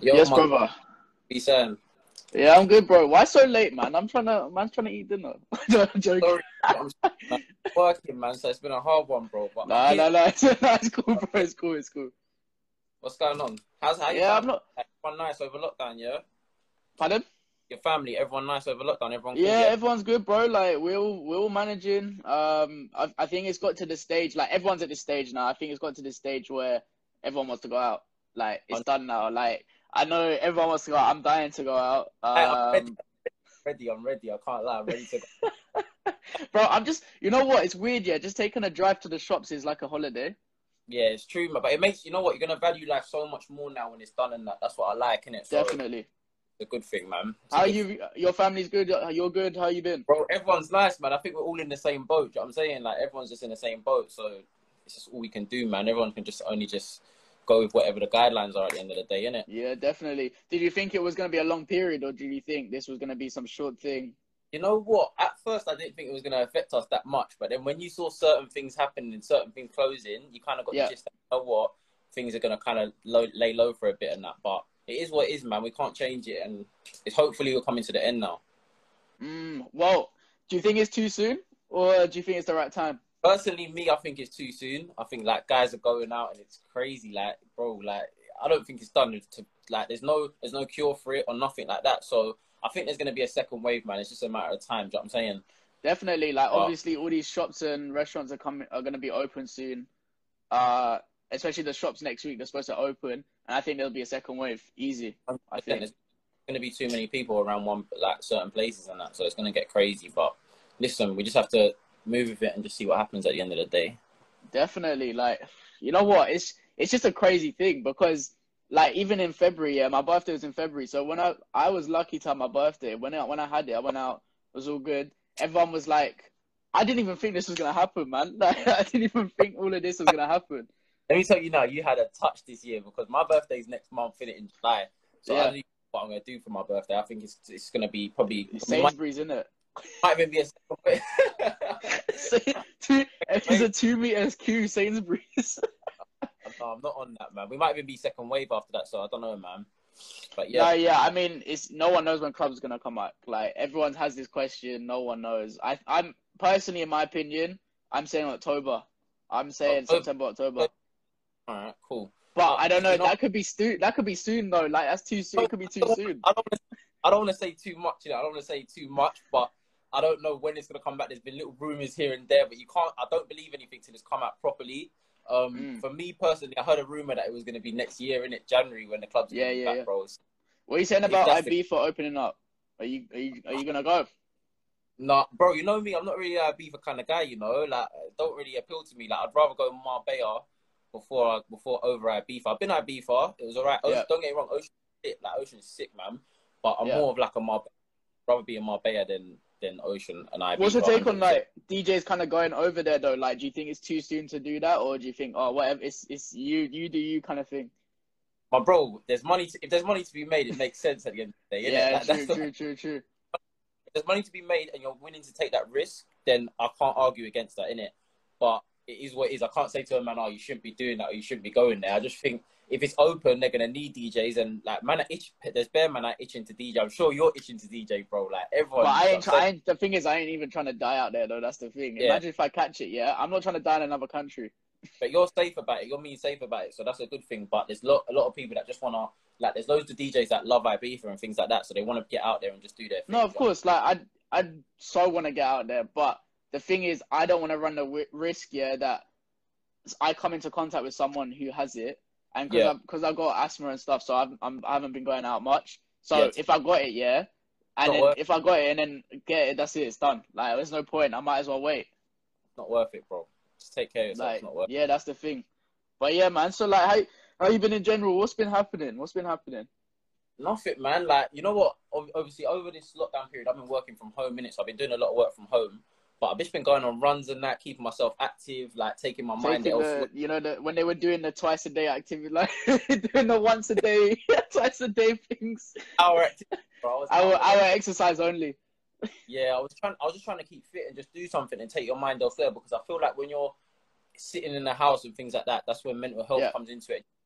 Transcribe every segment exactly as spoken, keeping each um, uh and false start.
Yo, Yes, man, brother. be saying. Yeah, I'm good, bro. Why so late, man? I'm trying to, man's trying to eat dinner. No, I'm joking. Sorry, I'm man, working, man. So it's been a hard one, bro. But I'm Nah, here. nah, nah. It's, nah, it's cool, I'm bro. here. It's cool. It's cool. What's going on? How's how your Yeah, I'm family? not. Everyone nice over lockdown, yeah. Pardon? Your family, everyone nice over lockdown. Everyone good, Yeah, yeah. everyone's good, bro. Like we're all, we're all managing. Um, I, I think it's got to the stage. Like everyone's at this stage now. I think it's got to the stage where everyone wants to go out. Like it's I'm, done now. Like I know everyone wants to go out. I'm dying to go out. I'm ready. Um, Ready. I'm ready. I can't lie. I'm ready to go. bro, I'm just. You know what? It's weird. Yeah, just taking a drive to the shops is like a holiday. Yeah, it's true, man. But it makes you know what you're gonna value life so much more now when it's done and that. That's what I like, innit? So it's Definitely. a good thing, man. It's a How good you? Your family's good. You're good. How you been? Bro, everyone's nice, man. I think we're all in the same boat. Do you know what I'm saying? Like, everyone's just in the same boat. So it's just all we can do, man. Everyone can just only just go with whatever the guidelines are at the end of the day, innit? Yeah, definitely. Did you think it was going to be a long period, or did you think this was going to be some short thing? You know what? At first, I didn't think it was going to affect us that much. But then when you saw certain things happen and certain things closing, you kind of got the Yeah. gist that, you know what? Things are going to kind of low, lay low for a bit and that. But it is what it is, man. We can't change it. And it's hopefully we're coming to the end now. Mm, well, do you think it's too soon, or do you think it's the right time? Personally, me, I think it's too soon. I think like guys are going out and it's crazy. Like, bro, like I don't think it's done. To like, there's no, there's no cure for it or nothing like that. So I think there's gonna be a second wave, man. It's just a matter of time. Do you know what I'm saying? Definitely. Like, But obviously, all these shops and restaurants are coming are going to be open soon. Uh, especially the shops next week. They're supposed to open, and I think there'll be a second wave. Easy. I think. there's gonna be too many people around one like certain places and that, so it's gonna get crazy. But listen, we just have to move with it and just see what happens at the end of the day. Definitely. Like, you know what? It's it's just a crazy thing because, like, even in February, yeah, my birthday was in February. So when I I was lucky to have my birthday. When I when I had it, I went out. It was all good. Everyone was like, I didn't even think this was gonna happen, man. Like, I didn't even think all of this was gonna happen. Let me tell you now, you had a touch this year because my birthday's next month, in it in July. So I Yeah, don't know what I'm gonna do for my birthday. I think it's it's gonna be probably it's we might, Sainsbury's, isn't it? might even be a second wave. two, it's a two meters queue, Sainsbury's. No, I'm not on that, man. We might even be second wave after that, so I don't know, man. But No, yeah, yeah, I mean, it's no one knows when club's gonna come up. Like everyone has this question, no one knows. I, I'm personally, in my opinion, I'm saying October. I'm saying October. September, October. All right, cool. But But I don't know. you know, That could be soon. That could be soon though. Like that's too soon. I It could be too don't, soon. I don't, wanna, I don't want to say too much. You know, I don't want to say too much, but I don't know when it's gonna come back. There's been little rumors here and there, but you can't. I don't believe anything till it's come out properly. Um, Mm. for me personally, I heard a rumor that it was gonna be next year, in it January, when the club's Yeah, gonna be yeah, back, yeah. bro. What are you saying If about that's the I B for opening up? Are you are you are you gonna go? Nah, bro, you know me. I'm not really a beaver kind of guy. You know, like it don't really appeal to me. Like I'd rather go Marbella before before over at Ibiza. I've been at Ibiza. It was alright. Yeah, Don't get me wrong. Ocean is sick. Like Ocean is sick, man. But I'm yeah. more of like a Marbella. Rather be in Marbella than than Ocean and What's your Ibiza. take on one hundred percent. like D Js kind of going over there though? Like, do you think it's too soon to do that, or do you think, oh, whatever, it's it's you you do you kind of thing? My bro, there's money. To, if there's money to be made, it makes sense at the end of the day, innit? Yeah, Like, true, that's the, true, true, true. if there's money to be made and you're willing to take that risk, then I can't argue against that, innit? But it is what it is. I can't say to a man, oh, you shouldn't be doing that or you shouldn't be going there. I just think if it's open, they're gonna need D Js and like man, are itch. There's bare man are itching to D J. I'm sure you're itching to D J, bro. Like But everyone, I you know ain't, what I'm try, I saying? ain't. The thing is, I ain't even trying to die out there though. That's the thing. Yeah, Imagine if I catch it. Yeah, I'm not trying to die in another country. but you're safe about it. You're me safe about it, so that's a good thing. But there's lot, a lot of people that just wanna like. There's loads of D Js that love Ibiza and things like that, so they want to get out there and just do their No, thing. of You know? course. Like I, I so want to get out there, but the thing is, I don't want to run the w risk. Yeah, that I come into contact with someone who has it, and because Yeah, I because I got asthma and stuff, so I've, I'm I haven't been going out much. yeah. So It's if I got it, yeah, and not then worth. if I got it and then get it, that's it. It's done. Like there's no point. I might as well wait. It's not worth it, bro. Just take care of yourself. It's Like not worth. yeah, that's the thing. But yeah, man. So like, how how you been in general? What's been happening? What's been happening? Nothing, man. Like, you know what? Ob- Obviously, over this lockdown period, I've been working from home, innit? So I've been doing a lot of work from home. But I've just been going on runs and that, keeping myself active, like taking my mind Taking elsewhere. the, you know, the when they were doing the twice a day activity, like doing the once a day, twice a day things, Hour activity, bro. I was, I our was, I our was, exercise only. yeah, I was trying. I was just trying to keep fit and just do something and take your mind elsewhere because I feel like when you're sitting in the house and things like that, that's when mental health Yeah, comes into it.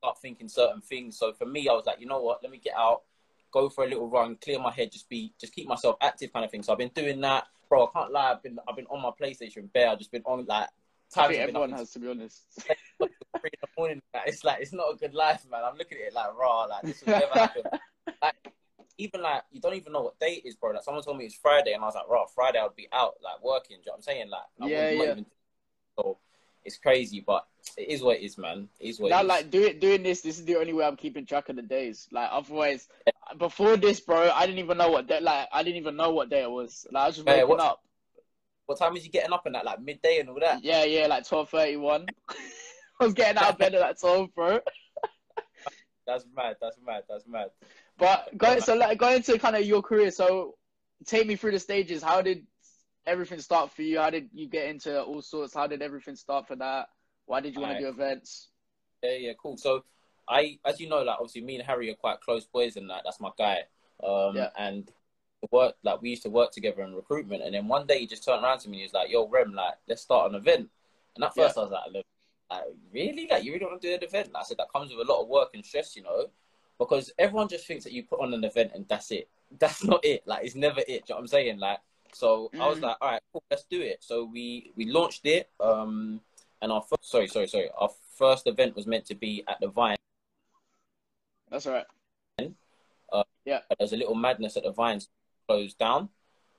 start thinking certain things. So for me, I was like, you know what? Let me get out, go for a little run, clear my head, just be, just keep myself active, kind of thing. So I've been doing that, bro. I can't lie. I've been, I've been on my PlayStation bare. I've just been on like. I think everyone has, to be honest. Three in the morning, like, it's like it's not a good life, man. I'm looking at it like raw, like this will never happen. Like even like you don't even know what day it is, bro. Like someone told me it's Friday, and I was like, raw, Friday I'll be out like working. Do you know what I'm saying? Like I yeah, yeah. Even... So it's crazy, but it is what it is, man. It is what now, it is. like doing doing this, this is the only way I'm keeping track of the days. Like otherwise, before this, bro, I didn't even know what day. Like I didn't even know what day it was. Like I was just waking what, up. What time is you getting up and that? Like midday and all that? Yeah, yeah, like twelve thirty-one. I was getting out of bed at like twelve, bro. That's mad. That's mad. That's mad. But going so like going into kind of your career. So take me through the stages. How did everything start for you? How did you get into all sorts? How did everything start for that? Why did you want right. to do events? Yeah, yeah, cool. So I, as you know, like obviously me and Harry are quite close boys, and that that's my guy. Um, yeah. And work like we used to work together in recruitment, and then one day he just turned around to me and he was like, yo Rem, like let's start an event. And at first yeah. I was like, look, like really, like you really want to do an event? Like, I said that comes with a lot of work and stress, you know, because everyone just thinks that you put on an event and that's it. That's not it. Like it's never it. Do you know what I'm saying? Like so mm. I was like, all right, cool, let's do it. So we we launched it, um and our first, sorry sorry sorry our first event was meant to be at the Vine. That's all right. Uh, yeah, there's a little madness at the Vines closed down,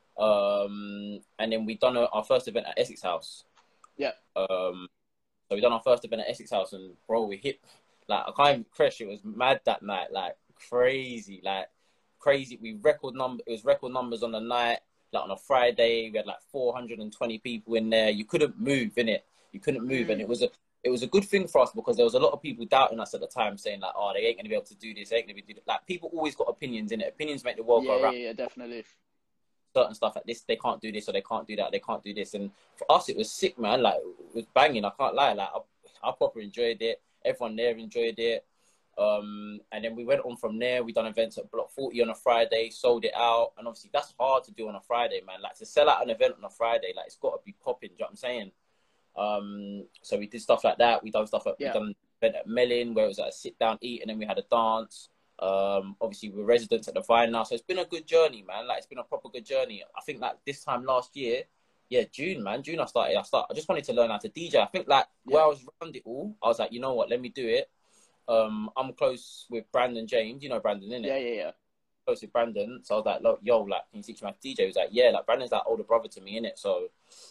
um and then we done a, our first event at Essex House. Yeah. Um so we done our first event at Essex House, and bro, we hit like I can't even crash. It was mad that night, like crazy, like crazy. We record number. It was record numbers on the night. Like on a Friday, we had like four hundred twenty people in there. You couldn't move in it. You couldn't move, mm. and it was a it was a good thing for us because there was a lot of people doubting us at the time, saying like, "Oh, they ain't gonna be able to do this. They ain't gonna be do that." Like people always got opinions in it. Opinions make the world yeah, go round. Yeah, yeah, definitely. Certain stuff like this, they can't do this or they can't do that. They can't do this, and for us, it was sick, man. Like it was banging. I can't lie. Like I, I proper enjoyed it. Everyone there enjoyed it. Um, and then we went on from there. We done events at Block forty on a Friday, sold it out, and obviously that's hard to do on a Friday, man. Like to sell out an event on a Friday, like it's got to be popping. Do you know what I'm saying? Um, so we did stuff like that. We done stuff like yeah. we done an event at Melon where it was like a sit down eat, and then we had a dance. Um, obviously we're residents at the Vine now, so it's been a good journey, man. Like it's been a proper good journey. I think like this time last year, yeah, June, man, June I started. I start. I just wanted to learn how to D J. I think like yeah. where I was around it all, I was like, you know what, let me do it. Um, I'm close with Brandon James. You know Brandon, innit? Yeah, yeah, yeah. Close with Brandon. So I was like, look, yo, like, can you teach me how to D J? He was like, yeah, like Brandon's like older brother to me, innit? So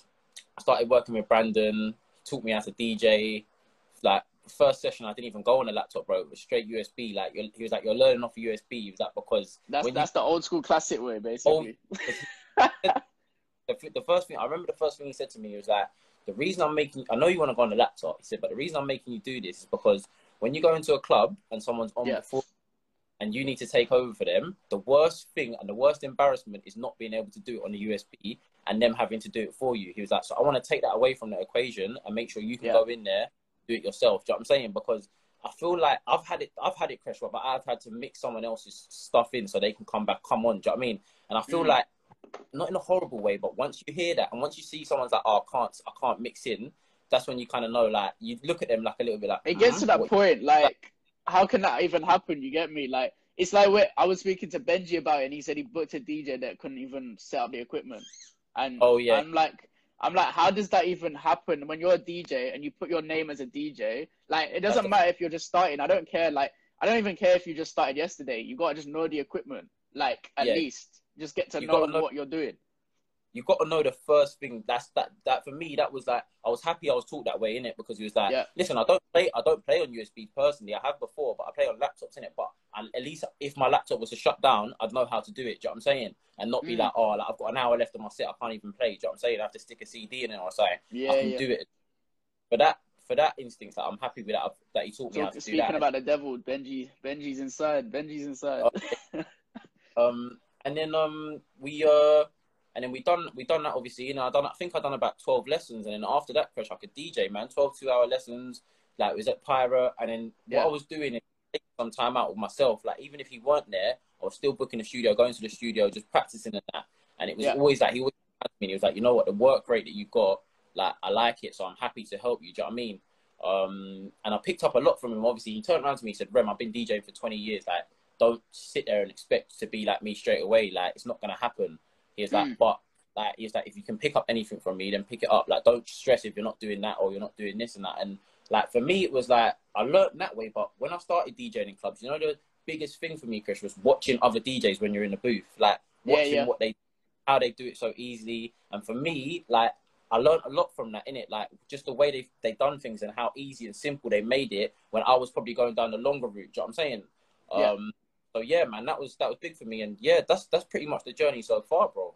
I started working with Brandon, taught me how to D J. Like, first session, I didn't even go on a laptop, bro. It was straight U S B. Like, you're, he was like, you're learning off a U S B. He was like, because... That's that's you... the old school classic way, basically. Old... the, the first thing, I remember the first thing he said to me was like, the reason I'm making... I know you want to go on a laptop. He said, but the reason I'm making you do this is because when you go into a club and someone's on yeah. before and you need to take over for them, the worst thing and the worst embarrassment is not being able to do it on a U S B and them having to do it for you. He was like, so I want to take that away from the equation and make sure you can yeah. go in there, do it yourself. Do you know what I'm saying? Because I feel like I've had it, I've had it crash, but I've had to mix someone else's stuff in so they can come back, come on. Do you know what I mean? And I feel mm. like, not in a horrible way, but once you hear that and once you see someone's like, oh, I can't, I can't mix in, that's when you kind of know, like, you look at them like a little bit like... It gets to that what? point, like, how can that even happen? You get me? Like, it's like where I was speaking to Benji about it, and he said he booked a D J that couldn't even set up the equipment. And oh, yeah. I'm like, I'm like, how does that even happen when you're a D J and you put your name as a D J? Like, it doesn't matter if you're just starting. I don't care. Like, I don't even care if you just started yesterday. You got to just know the equipment. Like, at yeah. least. Just get to you know, know what you're doing. You got to know the first thing. That's that. That for me, that was like I was happy I was taught that way in it because he was like, yeah. listen, I don't play. I don't play on U S B personally. I have before, but I play on laptops in it. But and at least if my laptop was to shut down, I'd know how to do it. Do you know what I'm saying? And not be mm. like, oh, like I've got an hour left on my set. I can't even play. Do you know what I'm saying? I have to stick a C D in it or something. Yeah, I can yeah. do it. For that, for that instinct, like, I'm happy with that. That he taught me so, how to do that. Speaking about the devil, Benji, Benji's inside. Benji's inside. Okay. um, and then um, we uh. And then we done we done that obviously, you know, I done I think I done about twelve lessons, and then after that crash I could D J, man, twelve two hour lessons, like it was at Pyra, and then yeah. what I was doing is taking some time out with myself, like even if he weren't there, I was still booking the studio, going to the studio, just practicing and that. And it was yeah. always like he was me, he was like, you know what, the work rate that you got, like I like it, so I'm happy to help you, do you know what I mean? Um, and I picked up a lot from him. Obviously, he turned around to me and said, Rem, I've been DJing for twenty years. Like, don't sit there and expect to be like me straight away. Like, it's not going to happen. He was like, Mm. but like, he's like, if you can pick up anything from me, then pick it up. Like, don't stress if you're not doing that or you're not doing this and that. And like, for me, it was like, I learned that way. But when I started DJing in clubs, you know, the biggest thing for me, Chris, was watching other D Js when you're in the booth. Like, watching Yeah, yeah. what they, how they do it so easily. And for me, like, I learned a lot from that, innit? Like, just the way they they done things and how easy and simple they made it when I was probably going down the longer route. Do you know what I'm saying? Yeah. Um, so yeah, man, that was that was big for me. And yeah, that's that's pretty much the journey so far, bro.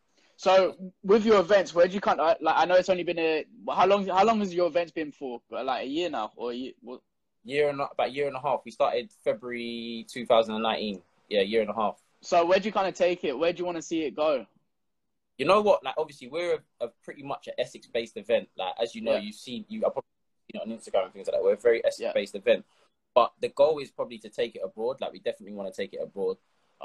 So with your events, where do you kind of like? I know it's only been a how long? How long has your events been for? Like a year now, or a year? What? Year and about a year and a half. We started February two thousand nineteen. Yeah, year and a half. So where do you kind of take it? Where do you want to see it go? You know what? Like, obviously, we're a, a pretty much an Essex-based event. Like, as you know, Yeah. you've seen, you are probably seen it on Instagram and things like that. We're a very Essex-based Yeah. event. But the goal is probably to take it abroad. Like, we definitely want to take it abroad.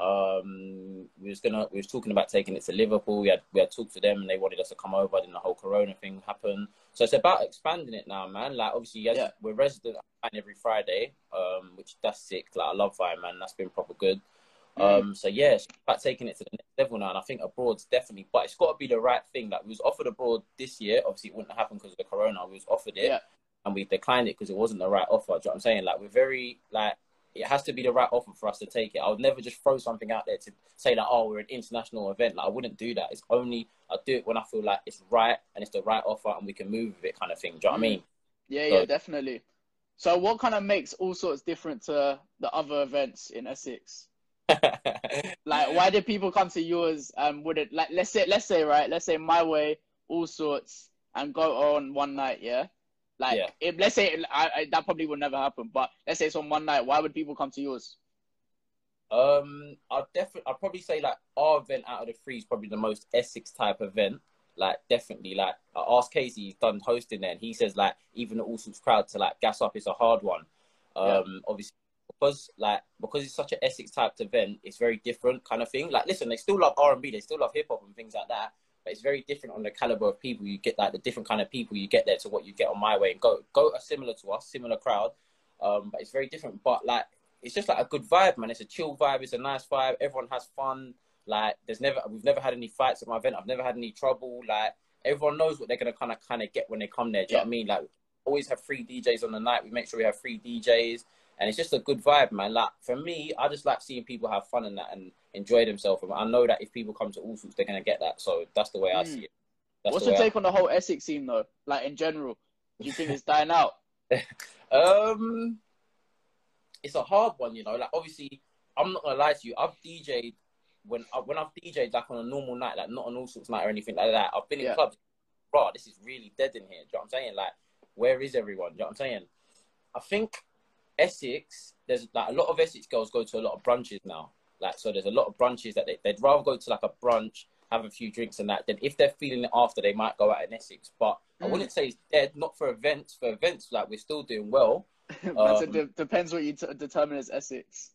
Um, we was gonna, we was talking about taking it to Liverpool. We had, we had talked to them, and they wanted us to come over. Then the whole Corona thing happened. So it's about expanding it now, man. Like, obviously, as Yeah. we're resident every Friday, um, which that's sick. Like, I love Vine, man. That's been proper good. Um, so yeah, it's about taking it to the next level now, and I think abroad's definitely, but it's got to be the right thing. Like, we was offered abroad this year. Obviously, it wouldn't happen because of the Corona. We was offered it, Yeah. and we declined it because it wasn't the right offer. Do you know what I'm saying? Like, we're very like, it has to be the right offer for us to take it. I would never just throw something out there to say like, oh, we're an international event. Like, I wouldn't do that. It's only I do it when I feel like it's right and it's the right offer and we can move with it, kind of thing. Do you know what I mean? Yeah, So- yeah, definitely. So what kind of makes All Sorts different to the other events in Essex? Like, why did people come to yours? Um, would it like let's say let's say right, let's say My Way, All Sorts, and go on one night, yeah. Like, Yeah. if let's say I, I, that probably would never happen, but let's say it's on one night. Why would people come to yours? Um, I'd definitely, I'd probably say like our event out of the three is probably the most Essex type event. Like, definitely, like, I asked Casey, he's done hosting there, and he says like even the All Sorts crowd to like gas up is a hard one. Um, Yeah. obviously because like because it's such an Essex type event, it's very different kind of thing. Like, listen, they still love R and B, they still love hip hop and things like that, but it's very different on the caliber of people you get. Like, the different kind of people you get there to what you get on My Way and Go. Go are similar to us, similar crowd, um, but it's very different. But like, it's just like a good vibe, man. It's a chill vibe. It's a nice vibe. Everyone has fun. Like, there's never, we've never had any fights at my event. I've never had any trouble. Like, everyone knows what they're gonna kind of kind of get when they come there. Do you Yeah. know what I mean? Like, always have free D Js on the night. We make sure we have free D Js, and it's just a good vibe, man. Like, for me, I just like seeing people have fun and that and enjoy themselves. And I know that if people come to All Sorts, they're gonna get that. So that's the way I Mm. see it. That's What's the your way take on the whole Essex scene though? Like, in general, do you think it's dying out? I... Um, it's a hard one, you know. Like, obviously, I'm not gonna lie to you. I've D J'd when I, when I've D J'd like on a normal night, like not on All Sorts night or anything like that. I've been in Yeah. clubs. Bro, this is really dead in here. Do you know what I'm saying? Like, where is everyone? Do you know what I'm saying? I think Essex, there's like a lot of Essex girls go to a lot of brunches now. Like, so there's a lot of brunches that they, they'd rather go to like a brunch, have a few drinks and that. Then if they're feeling it after, they might go out in Essex. But I Mm. wouldn't say it's dead. Not for events. For events, like, we're still doing well. But it Um, de- depends what you t- determine as Essex.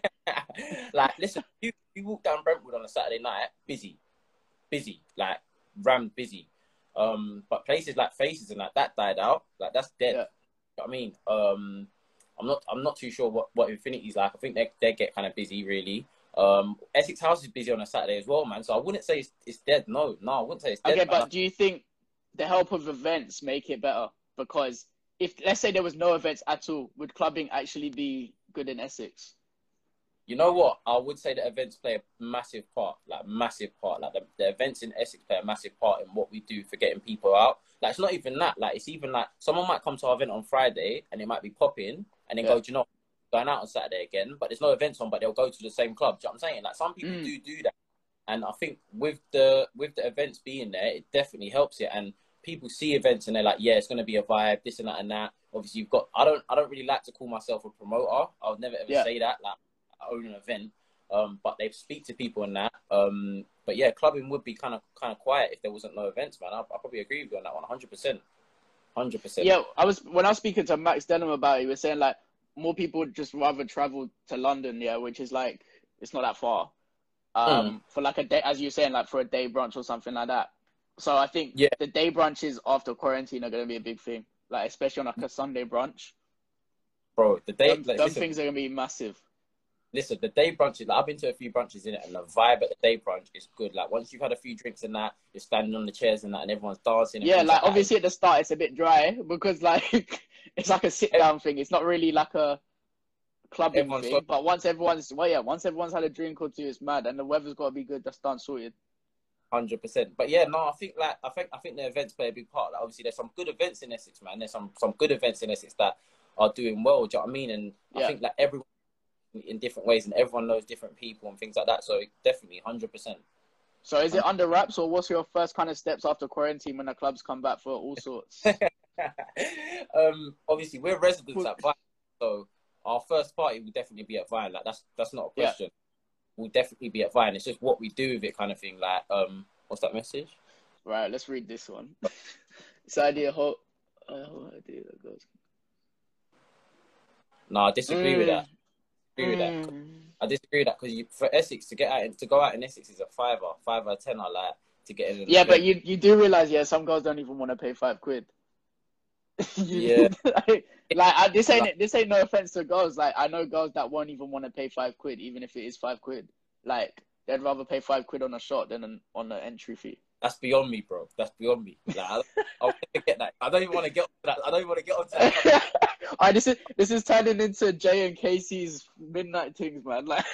Like, listen, you, you walk down Brentwood on a Saturday night, busy, busy, like rammed busy. Um, but places like Faces and that, that died out. Like, that's dead. Yeah. You know what I mean? Um, I'm not, I'm not too sure what, what Infinity's like. I think they they get kind of busy, really. Um, Essex House is busy on a Saturday as well, man. So I wouldn't say it's, it's dead. No, no, I wouldn't say it's dead. Okay, man. but do you think the help of events make it better? Because if, let's say there was no events at all, would clubbing actually be good in Essex? You know what? I would say that events play a massive part, like massive part. Like, the, the events in Essex play a massive part in what we do for getting people out. Like, it's not even that. Like, it's even like someone might come to our event on Friday and it might be popping and then Yeah. go, do you know, going out on Saturday again, but there's no events on, but they'll go to the same club. Do you know what I'm saying? Like, some people Mm. do do that. And I think with the with the events being there, it definitely helps it. And people see events and they're like, yeah, it's going to be a vibe, this and that and that. Obviously, you've got, I don't I don't really like to call myself a promoter. I would never ever Yeah. say that. Like, I own an event. Um, but they speak to people and that. Um, but yeah, clubbing would be kind of kind of quiet if there wasn't no events, man. I, I probably agree with you on that one, one hundred percent. one hundred percent. Yeah, I was when I was speaking to Max Denham about it, he was saying like more people would just rather travel to London, yeah, which is like it's not that far. Um, for like a day, as you're saying, like for a day brunch or something like that. So I think Yeah. the day brunches after quarantine are going to be a big thing. like especially on like a Sunday brunch. Bro, the day, Them, like, them listen, things are gonna be massive. listen, the day brunches, like, I've been to a few brunches in it, and the vibe at the day brunch is good. Like, once you've had a few drinks and that, you're standing on the chairs and that, and everyone's dancing and Yeah, things like like obviously at the start it's a bit dry because like it's like a sit that. down thing. It's not really like a clubbing Everyone's thing. so But once everyone's well, yeah, once everyone's had a drink or two, it's mad, and the weather's got to be good. Just done sorted. hundred percent. But yeah, no, I think like I think I think the events play a big part. Like, obviously, there's some good events in Essex, man. There's some some good events in Essex that are doing well. Do you know what I mean? And I Yeah. think like everyone in different ways, and everyone knows different people and things like that. So definitely, hundred percent. So is it under wraps, or what's your first kind of steps after quarantine when the clubs come back for all sorts? um, obviously, we're residents at Vine, so our first party will definitely be at Vine. Like that's that's not a Yeah. question. We'll definitely be at Vine. It's just what we do with it, kind of thing. Like, um, what's that message? Right, let's read this one. This idea, whole, uh, whole idea that goes. No, I disagree with that. Agree with that. Mm. I disagree with that because for Essex to get out and to go out in Essex is a fiver, five or ten. I like to get in. An Yeah, event. but you you do realize, yeah, some girls don't even want to pay five quid. Yeah. like, like I, this ain't this ain't no offense to girls. Like I know girls that won't even want to pay five quid, even if it is five quid. Like they'd rather pay five quid on a shot than an, on the entry fee. That's beyond me, bro. That's beyond me. Like, I, I'll never get that. I don't even want to get onto that. I don't even want to get onto that. All right, this is this is turning into Jay and Casey's midnight things, man. Like,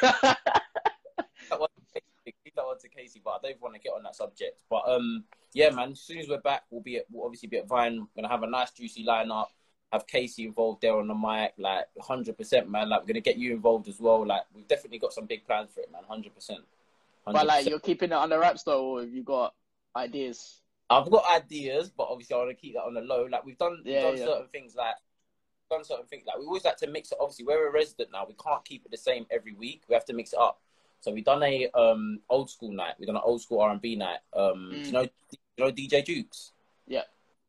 That one, leave that one to Casey, but I don't even want to get on that subject. But um, yeah, man. As soon as we're back, we'll be at, we'll obviously be at Vine. We're gonna have a nice juicy lineup. Have Casey involved there on the mic, like hundred percent, man. Like we're gonna get you involved as well. Like we've definitely got some big plans for it, man. Hundred percent. but like you're keeping it under wraps though, or have you got ideas? I've got ideas, but obviously I want to keep that on the low. Like we've done, we've Yeah, done yeah. certain things. Like done certain things. Like we always like to mix it. Obviously, we're a resident now. We can't keep it the same every week. We have to mix it up. So we done a um old school night. We done an old school R and B night. Um, Mm. do you know, do you know D J Jukes? Yeah.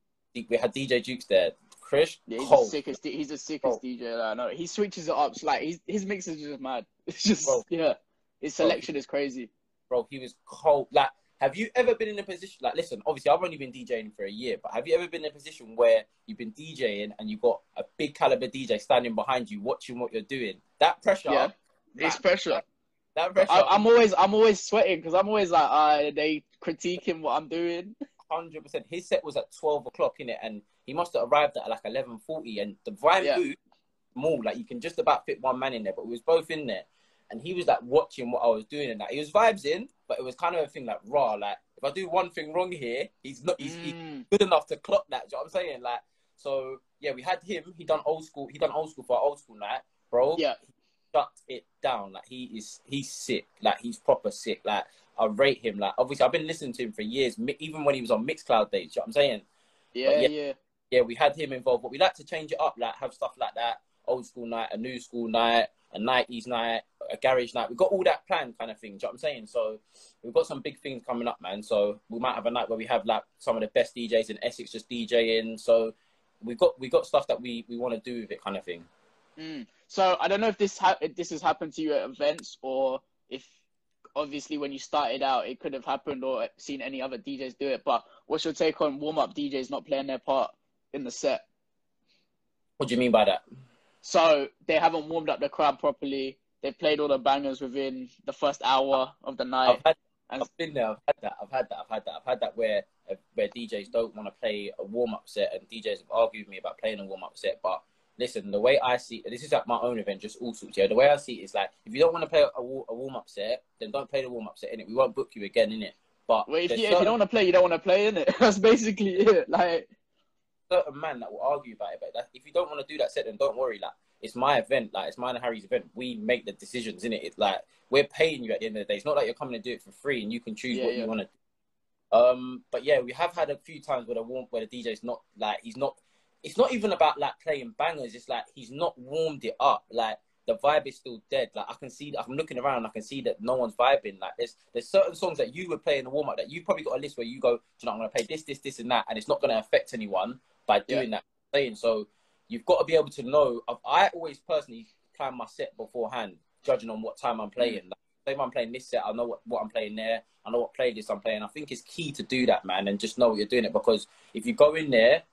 We had D J Jukes there. Chris, Yeah, he's cold. the sickest. He's the sickest Bro. D J that I know. He switches it up. So like he's, his mix is just mad. It's just Bro. yeah. His selection is crazy. Bro, he was cold. Like, have you ever been in a position, like, listen, obviously I've only been DJing for a year, but have you ever been in a position where you've been DJing and you've got a big caliber D J standing behind you, watching what you're doing? That pressure. Yeah. man, It's pressure. That, that pressure. I, I'm always I'm always sweating because I'm always like, uh, they critiquing what I'm doing. Hundred percent. His set was at twelve o'clock in it, and he must have arrived at like eleven forty. And the Vine Yeah. booth, small, like you can just about fit one man in there, but we was both in there, and he was like watching what I was doing, and that he was vibes in, but it was kind of a thing like raw. Like if I do one thing wrong here, he's not he's, he's Mm. good enough to clock that. Do you know what I'm saying? Like so, yeah, we had him. He done old school. He done old school for our old school night, bro. Yeah. Shut it down. Like he is, he's sick. Like he's proper sick. Like I rate him. Like obviously I've been listening to him for years, mi- even when he was on Mixcloud days. You know what I'm saying? Yeah, yeah. yeah. Yeah, we had him involved, but we like to change it up. Like have stuff like that, old school night, a new school night, a nineties night, a garage night. We've got all that planned, kind of thing. Do you know what I'm saying? So we've got some big things coming up, man. So we might have a night where we have like some of the best D Js in Essex just DJing. So we've got we got stuff that we we want to do with it, kind of thing. Mm. So I don't know if this ha- if this has happened to you at events, or if obviously when you started out it could have happened, or seen any other D Js do it. But what's your take on warm up D Js not playing their part in the set? What do you mean by that? So they haven't warmed up the crowd properly. They've played all the bangers within the first hour of the night. I've had, And I've been there. I've had that. I've had that. I've had that. I've had that where uh, where D Js don't want to play a warm up set, and D Js have argued with me about playing a warm up set. But listen, the way I see this is at my own event, just all sorts. Yeah, the way I see it is like if you don't want to play a, wa- a warm up set, then don't play the warm up set. In it, we won't book you again in it. But well, if there's you, if you certain- don't want to play, you don't want to play, innit? That's basically it. Like, certain man that will argue about it, but that, if you don't want to do that set, then don't worry. Like it's my event, like it's mine and Harry's event. We make the decisions in it. It's like we're paying you at the end of the day. It's not like you're coming to do it for free and you can choose Yeah, what yeah. you want to do. Um, but yeah, we have had a few times where the warm, where the D J's not like he's not. It's not even about like playing bangers. It's like he's not warmed it up. Like the vibe is still dead. Like I can see, I'm looking around, and I can see that no one's vibing. Like there's there's certain songs that you would play in the warm up that you probably got a list where you go, do you know, I'm gonna play this, this, this, and that, and it's not gonna affect anyone by doing that. Saying so, you've got to be able to know. I always personally plan my set beforehand, judging on what time I'm playing. Like, say if I'm playing this set, I know what, what I'm playing there. I know what playlist I'm playing. I think it's key to do that, man, and just know what you're doing it, because if you go in there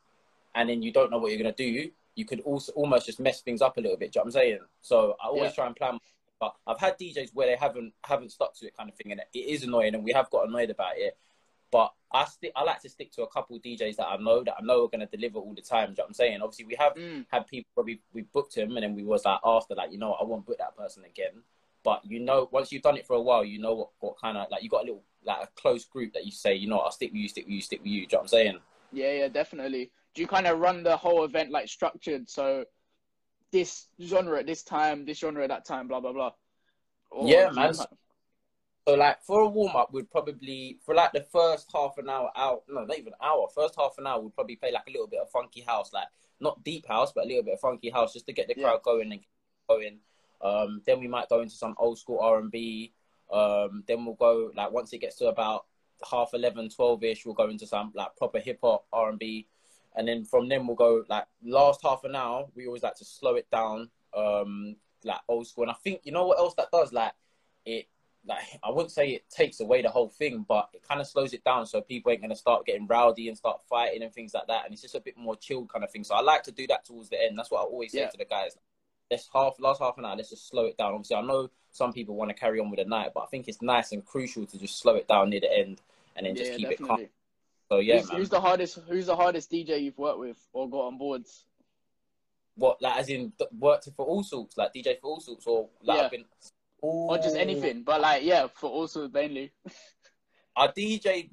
and then you don't know what you're gonna do, you could also almost just mess things up a little bit. Do you know what I'm saying? So I always Yeah. try and plan. But I've had D Js where they haven't haven't stuck to it, kind of thing, and it is annoying, and we have got annoyed about it. But I stick. I like to stick to a couple of D Js that I know that I know are going to deliver all the time. Do you know what I'm saying? Obviously, we have Mm. had people where we we booked him, and then we was like after, like, you know what, I won't book that person again. But you know, once you've done it for a while, you know what, what kind of, like, you got a little, like, a close group that you say, you know, I'll stick with you, stick with you, stick with you. Do you know what I'm saying? Yeah, yeah, definitely. Do you kind of run the whole event like structured? So this genre at this time, this genre at that time, blah blah blah. Or Yeah, do you man. kind So, like, for a warm-up, we'd probably, for, like, the first half an hour out, no, not even an hour, first half an hour, we'd probably play, like, a little bit of funky house, like, not deep house, but a little bit of funky house, just to get the Yeah. crowd going and going. Um, then we might go into some old school R and B. Um, then we'll go, like, once it gets to about half eleven, twelve-ish, we'll go into some, like, proper hip-hop, R and B. And then from then we'll go, like, last half an hour, we always like to slow it down, um, like, old school. And I think, you know what else that does? Like, it, like, I wouldn't say it takes away the whole thing, but it kind of slows it down so people ain't going to start getting rowdy and start fighting and things like that. And it's just a bit more chilled kind of thing. So I like to do that towards the end. That's what I always say Yeah. to the guys. Let's half, last half an hour, let's just slow it down. Obviously, I know some people want to carry on with the night, but I think it's nice and crucial to just slow it down near the end and then Yeah, just keep definitely. it calm. So, yeah, who's, man. who's the hardest? Who's the hardest D J you've worked with or got on boards? What, like, as in, worked for all sorts, like D J for all sorts, or like Yeah. I've been, Or just anything, but like, yeah, for also mainly. I D J'd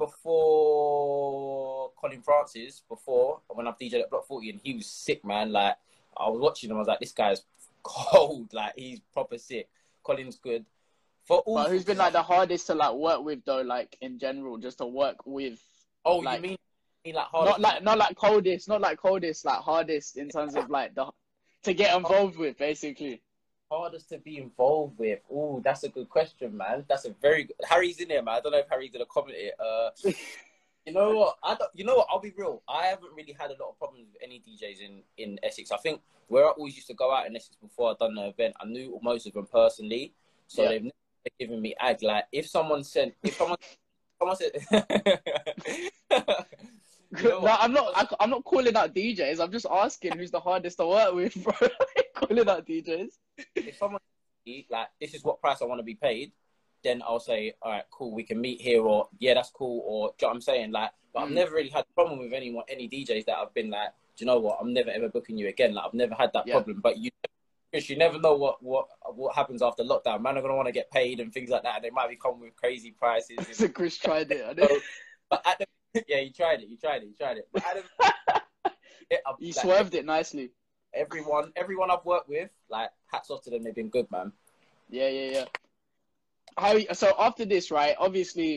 before Colin Francis, before, when I've D J'd at Block forty, and he was sick, man. Like, I was watching him, I was like, this guy's cold. Like, he's proper sick. Colin's good. For all But who's sorts been of like the stuff. hardest to like work with though, like in general, just to work with? Oh, like, you mean, you mean like hardest? Not like not like coldest, not like coldest, like hardest in terms of like the to get involved with, basically. Hardest to be involved with? Oh, that's a good question, man. That's a very good... Harry's in there, man. I don't know if Harry's gonna comment it. Uh, you know what? I don't, you know what? I'll be real. I haven't really had a lot of problems with any D Js in, in Essex. I think where I always used to go out in Essex before I'd done the event, I knew most of them personally, so Yeah. they've never given me ag. Like, if someone sent, if someone, someone said, you know No, what? I'm not. I, I'm not calling out D Js. I'm just asking who's the hardest to work with, bro. Calling out D Js. If someone like, this is what price I want to be paid, then I'll say, all right, cool, we can meet here, or yeah, that's cool, or do you know what I'm saying? Like, but Mm. I've never really had a problem with anyone, any D Js that I've been like, do you know what? I'm never ever booking you again. Like, I've never had that Yeah. problem. But you, Chris, you never know what what what happens after lockdown. Man are gonna want to get paid and things like that. And they might be coming with crazy prices. So Chris tried it. I So, know. but at the, yeah, you tried it, you tried it, you tried it. But at the, yeah, I'm- You like, swerved it nicely. everyone, everyone I've worked with, like, hats off to them. They've been good, man. Yeah, yeah, yeah. How? So after this, right? Obviously,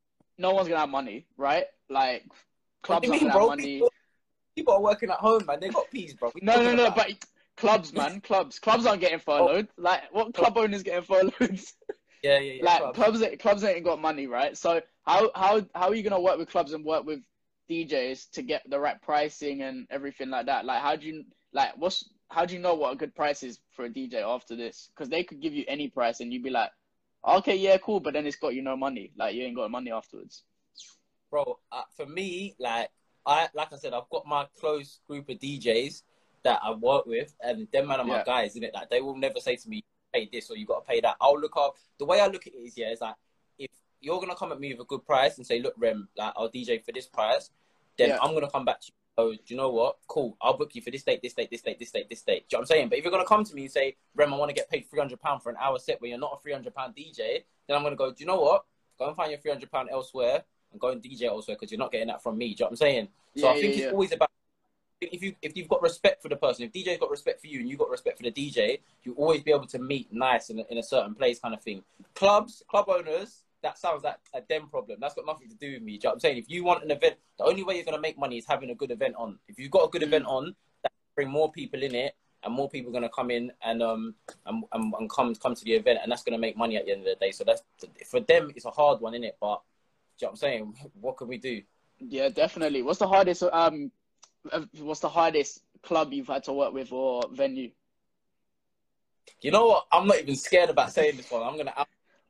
no one's gonna have money, right? Like What clubs do you aren't mean, gonna have bro? money. People, people are working at home, man. They got peas, bro. What No, you no, talking no. about? But clubs, man, clubs, clubs aren't getting furloughed. Like, what club owners getting furloughed? yeah, yeah, yeah. Like clubs. clubs, ain't- clubs ain't got money, right? So how how how are you gonna work with clubs and work with D Js to get the right pricing and everything like that? Like, how do you like what's how do you know what a good price is for a D J after this? Because they could give you any price and you'd be like, okay, yeah, cool, but then it's got you no money. Like, you ain't got money afterwards. Bro, uh, for me, like I like I said, I've got my close group of D Js that I work with, and them man are my Yeah. guys, isn't it? Like, they will never say to me, pay this or you got to pay that. I'll look up. The way I look at it is, yeah, is like, if you're gonna come at me with a good price and say, look, Rem, like, I'll D J for this price, then Yeah. I'm gonna come back to you. Oh, do you know what? Cool. I'll book you for this date, this date, this date, this date, this date. Do you know what I'm saying? But if you're gonna come to me and say, Rem, I want to get paid three hundred pounds for an hour set when you're not a three hundred pound D J, then I'm gonna go, do you know what? Go and find your three hundred pounds elsewhere and go and D J elsewhere, because you're not getting that from me. Do you know what I'm saying? So Yeah, I think yeah, it's yeah. always about, if you if you've got respect for the person, if D J's got respect for you and you got respect for the D J, you always be able to meet nice in a, in a certain place, kind of thing. Clubs, club owners, that sounds like a them problem. That's got nothing to do with me. Do you know what I'm saying? If you want an event, the only way you're gonna make money is having a good event on. If you've got a good Mm. event on, that bring more people in it, and more people are gonna come in and um and, and, and come come to the event, and that's gonna make money at the end of the day. So that's, for them, it's a hard one, innit? But do you know what I'm saying? What can we do? Yeah, definitely. What's the hardest um uh, what's the hardest club you've had to work with or venue? You know what? I'm not even scared about saying this one. I'm gonna out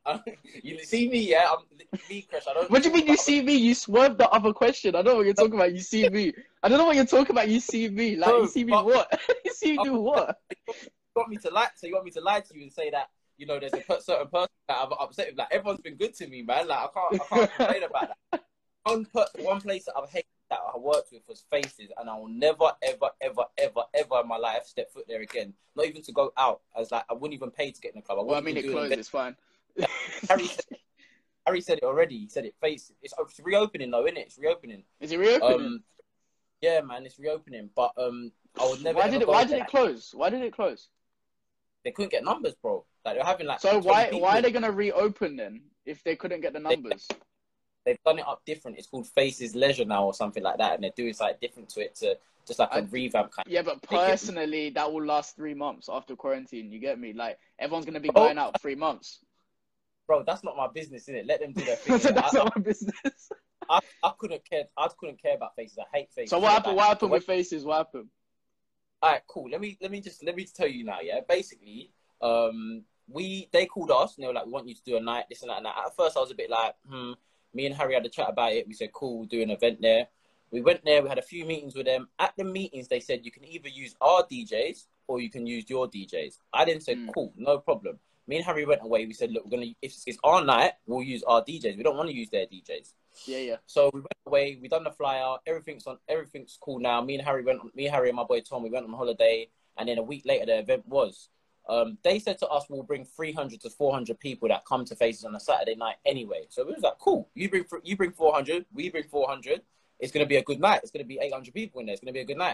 You see me, yeah. I'm me, Crash. I don't. What do you mean you talk see me? You swerved the other question. I don't know what you're talking about. You see me. I don't know what you're talking about. You see me. Like, No, you see me but- what? You see me Oh, do what? You want me to lie? So you want me to lie to you and say that you know there's a per- certain person that I'm upset with? Like everyone's been good to me, man. Like I can't, I can't complain about that. One per- one place that I've hated that I worked with was Faces, and I will never, ever, ever, ever, ever in my life step foot there again. Not even to go out. As like I wouldn't even pay to get in the club. I Well, I wouldn't mean, it even do closed. it. It's fine. Harry said, Harry said it already. He said it. Face. It's, it's reopening though, isn't it? It's reopening. Is it reopening? Um, yeah, man, it's reopening. But um, I would never. Why ever did it? go Why did there. it close? Why did it close? They couldn't get numbers, bro. Like they're having like. So twenty why people why are in. they gonna reopen then if they couldn't get the numbers? They've done it up different. It's called Faces Leisure now or something like that, and they're doing something different to it to just like a I- revamp kind. Yeah, but Make it- personally, that will last three months after quarantine. You get me? Like everyone's gonna be Oh. going out three months. Bro, that's not my business, innit? Let them do their thing. So innit? that's I, not my business. I, I couldn't care. I couldn't care about Faces. I hate Faces. So what happened? Like, What happened the way- with Faces? What happened? All right, cool. Let me let me just let me tell you now. Yeah, basically, um, we they called us and they were like, "We want you to do a night, this and that and that." At first, I was a bit like, "Hmm." Me and Harry had a chat about it. We said, "Cool, we'll do an event there." We went there. We had a few meetings with them. At the meetings, they said you can either use our D Js or you can use your D Js. I then said, Mm. "Cool, no problem." Me and Harry went away. We said, "Look, we're gonna if it's our night, we'll use our D Js. We don't want to use their D Js." Yeah, yeah. So we went away. We done the flyer. Everything's on. Everything's cool now. Me and Harry went. Me, Harry, and my boy Tom. We went on holiday, and then a week later, the event was. Um, they said to us, "We'll bring three hundred to four hundred people that come to Faces on a Saturday night anyway." So we was like, "Cool. You bring you bring four hundred. We bring four hundred. It's gonna be a good night. It's gonna be eight hundred people in there. It's gonna be a good night."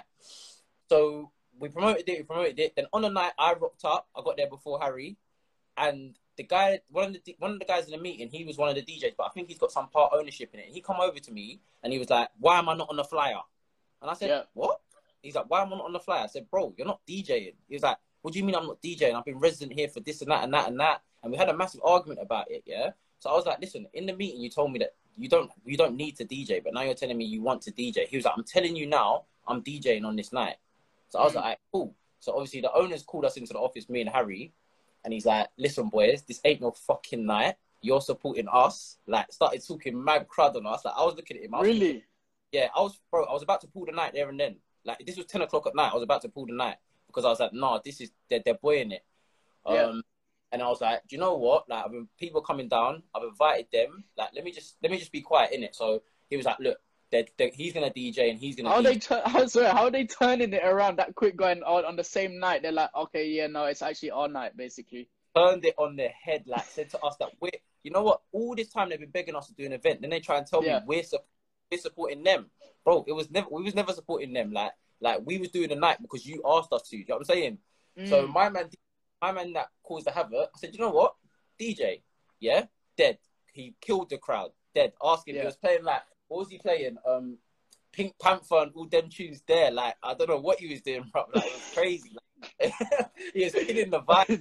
So we promoted it. We promoted it. Then on the night, I rocked up. I got there before Harry, and the guy, one of the one of the guys in the meeting, he was one of the D Js, but I think he's got some part ownership in it. He come over to me and he was like, "Why am I not on the flyer?" And I said, Yeah. "What?" He's like, "Why am I not on the flyer?" I said, "Bro, you're not DJing." He was like, "What do you mean I'm not DJing? I've been resident here for this and that and that and that." And we had a massive argument about it, yeah? So I was like, "Listen, in the meeting you told me that you don't you don't need to D J, but now you're telling me you want to D J." He was like, "I'm telling you now, I'm DJing on this night." So I was Mm. like, "All right, cool." So obviously the owners called us into the office, me and Harry, and he's like, "Listen, boys, this ain't no fucking night. You're supporting us." Like, started talking mad crud on us. Like, I was looking at him. I was Really? thinking, yeah, I was, bro, I was about to pull the night there and then. Like, this was ten o'clock at night. I was about to pull the night because I was like, "Nah, this is, they're, they're boying it." Um, Yeah. And I was like, "Do you know what? Like, I've been, people coming down. I've invited them. Like, let me just, let me just be quiet in it." So he was like, "Look, they're, they're, he's gonna D J and he's gonna." How D J. they turn? How sorry? How are they turning it around that quick? Going on on the same night? They're like, okay, yeah, no, it's actually our night, basically. Turned it on their head, like said to us that we're, you know what? All this time they've been begging us to do an event. Then they try and tell Yeah. me we're, su- we're supporting them, bro. It was never, we was never supporting them. Like, like we was doing the night because you asked us to. Do you know what I'm saying? So Mm. my man, my man that caused the havoc. I said, "You know what? D J, yeah, dead. He killed the crowd, dead." Asking, Yeah. he was playing like, what was he playing? Um, Pink Panther and all them tunes there. Like, I don't know what he was doing, bro. Like, it was crazy. Like, he was killing the vibe.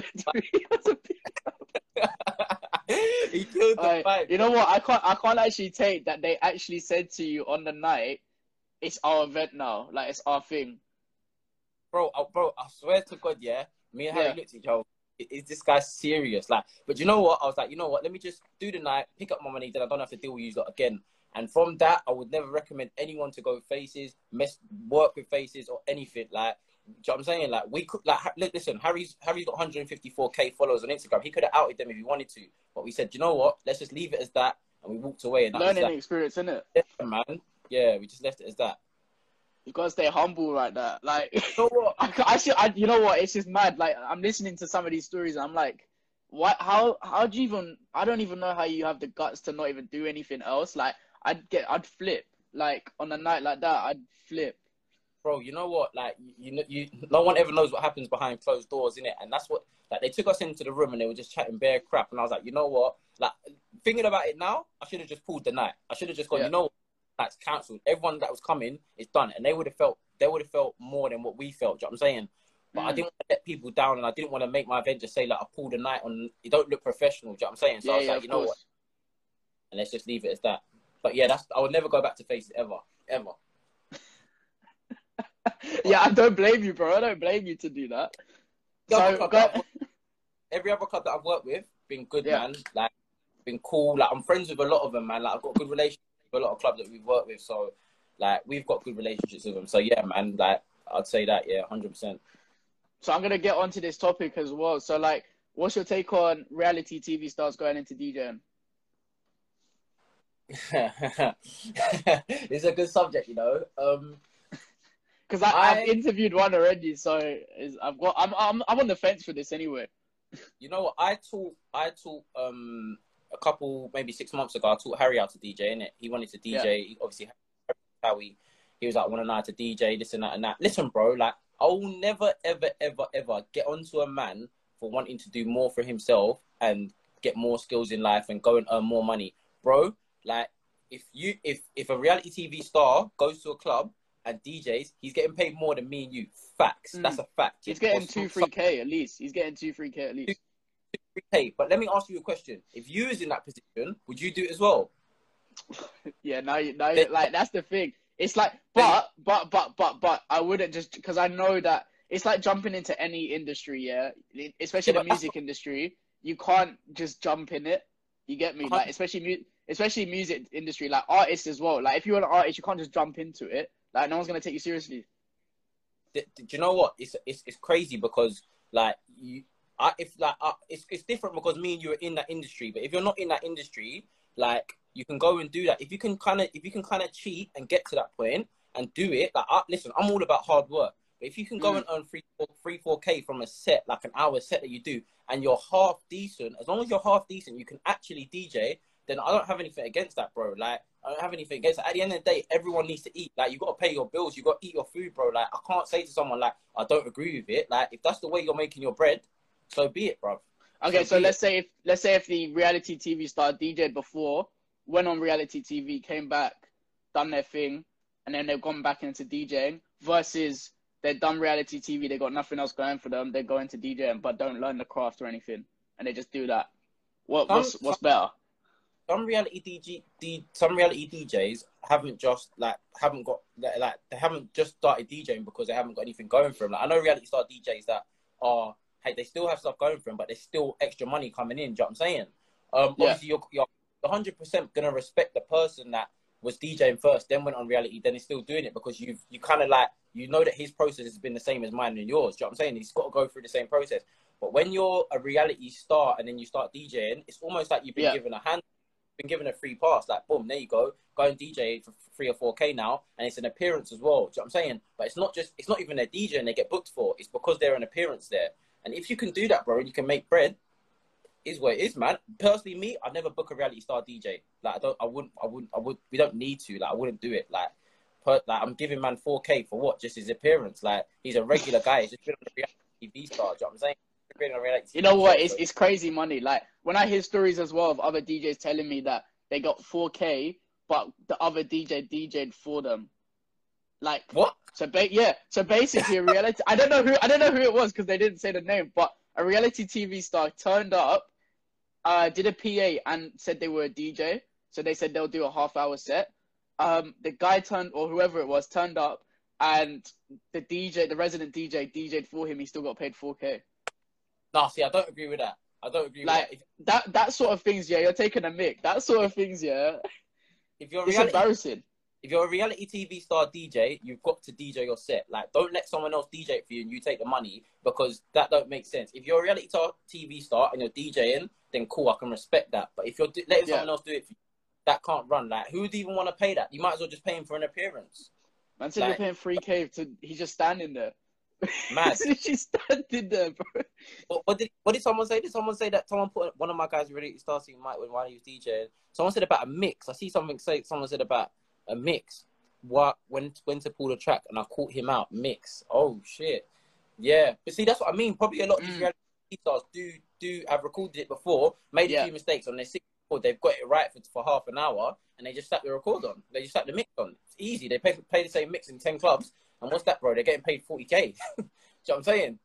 He killed the Alright, vibe. you know what? I can't. I can't actually take that they actually said to you on the night, "It's our event now. Like it's our thing." Bro, I, bro, I swear to God, yeah. Me and Harry Yeah. looked at each other. Is this guy serious? Like, but you know what? I was like, you know what? Let me just do the night, pick up my money, then I don't have to deal with you lot again. And from that, I would never recommend anyone to go Faces, mess, work with Faces or anything. Like, do you know what I'm saying? Like, we could, like, ha- look, listen, Harry's Harry's got one hundred fifty-four K followers on Instagram. He could have outed them if he wanted to, but we said, you know what? Let's just leave it as that, and we walked away. And that was Learning that. experience, isn't it? Yeah, man. Yeah, we just left it as that. You gotta stay humble like that. Like, You know what? I, I, should, I, you know what? It's just mad. Like, I'm listening to some of these stories, and I'm like, what? How? How do you even? I don't even know how you have the guts to not even do anything else. Like, I'd get, I'd flip. Like on a night like that, I'd flip. Bro, you know what? Like, you know, you no one ever knows what happens behind closed doors, innit? And that's what, like, they took us into the room and they were just chatting bare crap. And I was like, you know what? Like, thinking about it now, I should have just pulled the night. I should have just gone, Yeah. you know what? That's cancelled. Everyone that was coming is done. And they would have felt, they would have felt more than what we felt. Do you know what I'm saying? But I Mm. didn't want to let people down and I didn't want to make my event just say, like, I pulled the night on, it don't look professional. Do you know what I'm saying? So Yeah, I was yeah, like, of you know what? course. And let's just leave it as that. But yeah, that's, I would never go back to Faces ever. Ever. Yeah, I don't blame you, bro. I don't blame you to do that. The other So, club go, that I've worked- every other club that I've worked with, been good, Yeah. man. Like, been cool. Like, I'm friends with a lot of them, man. Like, I've got a good relationship with a lot of clubs that we've worked with. So, like, we've got good relationships with them. So, yeah, man. Like, I'd say that, yeah, one hundred percent. So I'm gonna get onto this topic as well. So, like, what's your take on reality T V stars going into DJing? It's a good subject, you know. Um, Because I, I, I've interviewed one already, so is, I've got I'm, I'm I'm on the fence for this anyway. you know what? I taught, I taught, um, a couple, maybe six months ago, I taught Harry how to D J, innit? He wanted to D J. Yeah. He, obviously, how he, he was like, I want to know how to D J, this and that and that. Listen, bro, like, I will never, ever, ever, ever get onto a man for wanting to do more for himself and get more skills in life and go and earn more money. Bro, like, if you, if, if a reality T V star goes to a club and D Js, he's getting paid more than me and you. Facts. Mm. That's a fact. He's getting two, three K at least. He's getting two, three K at least. Hey, but let me ask you a question. If you was in that position, would you do it as well? Yeah, now you, now you, like, that's the thing. It's like, but, but, but, but, but, I wouldn't just, because I know that it's like jumping into any industry, yeah? Especially yeah, the music industry. You can't just jump in it. You get me? Like, especially, mu- especially music industry, like artists as well. Like, if you're an artist, you can't just jump into it. Like, no one's going to take you seriously. Do, do you know what? It's, it's, it's crazy because, like, you, I, if like uh, it's it's different because me and you are in that industry. But if you're not in that industry, like, you can go and do that. If you can kind of if you can kind of cheat and get to that point and do it, like, uh, listen, I'm all about hard work. But if you can go mm. and earn three, four, three, four k from a set, like an hour set that you do, and you're half decent, as long as you're half decent, you can actually D J. Then I don't have anything against that, bro. Like, I don't have anything against it. At the end of the day, everyone needs to eat. Like, you got to pay your bills. You got to eat your food, bro. Like, I can't say to someone, like, I don't agree with it. Like, if that's the way you're making your bread, so be it, bro. Okay, so, so let's it. say if let's say if the reality T V star D J'd before, went on reality T V, came back, done their thing, and then they've gone back into DJing, versus they've done reality T V, they got nothing else going for them, they go into DJing but don't learn the craft or anything, and they just do that. What some, what's what's some, better? Some reality D J, D, some reality D Js haven't just like haven't got like they haven't just started DJing because they haven't got anything going for them. Like, I know reality star D Js that are, hey, they still have stuff going for them, but there's still extra money coming in. Do you know what I'm saying? Um, yeah. Obviously, you're, you're one hundred percent going to respect the person that was DJing first, then went on reality, then is still doing it because you've, you kind of like, you know that his process has been the same as mine and yours. Do you know what I'm saying? He's got to go through the same process. But when you're a reality star and then you start DJing, it's almost like you've been yeah. given a hand, been given a free pass. Like, boom, there you go. Go and D J for three or four K now. And it's an appearance as well. Do you know what I'm saying? But it's not just, it's not even a D J and they get booked for. It's because they're an appearance there. And if you can do that, bro, and you can make bread, is what it is, man. Personally, me, I'd never book a reality star D J. Like, I don't, I wouldn't, I wouldn't, I would. We don't need to. Like, I wouldn't do it. Like, per, like I'm giving man four K for what? Just his appearance. Like, he's a regular guy. He's just been on a reality T V star. Do you know what I'm saying? Been on a reality you know what? Show, it's so. it's crazy money. Like, when I hear stories as well of other D Js telling me that they got four K, but the other D J D J'd for them. Like, what? So ba- yeah. So basically, a reality. I don't know who. I don't know who it was because they didn't say the name, but a reality T V star turned up, uh, did a P A and said they were a D J. So they said they'll do a half hour set. Um, the guy turned, or whoever it was, turned up, and the D J, the resident D J, D J'd for him. He still got paid four K. Nah, see, I don't agree with that. I don't agree like, with that. If, that. That sort of things, yeah, you're taking a mick. That sort of things, yeah. If you're it's reality, embarrassing. If you're a reality T V star D J, you've got to D J your set. Like, don't let someone else D J it for you and you take the money because that don't make sense. If you're a reality T V star and you're DJing, then cool, I can respect that. But if you're letting yeah. someone else do it for you, that can't run. Like, who would even want to pay that? You might as well just pay him for an appearance. Man said like, you're paying three K to he's just standing there. Mad. She's standing there, bro. What, what did what did someone say? Did someone say that someone put one of my guys really starting mic when while he was DJing? Someone said about a mix. I see something say someone said about a mix. What when when to pull the track and I caught him out mix. Oh shit. Yeah. But see, that's what I mean. Probably a lot of these mm. reality stars do do have recorded it before, made a yeah. few mistakes on their six record, they've got it right for, for half an hour and they just slap the record on. They just slap the mix on. It's easy. They pay play the same mix in ten clubs. And what's that, bro? They're getting paid forty K. Do you know what I'm saying?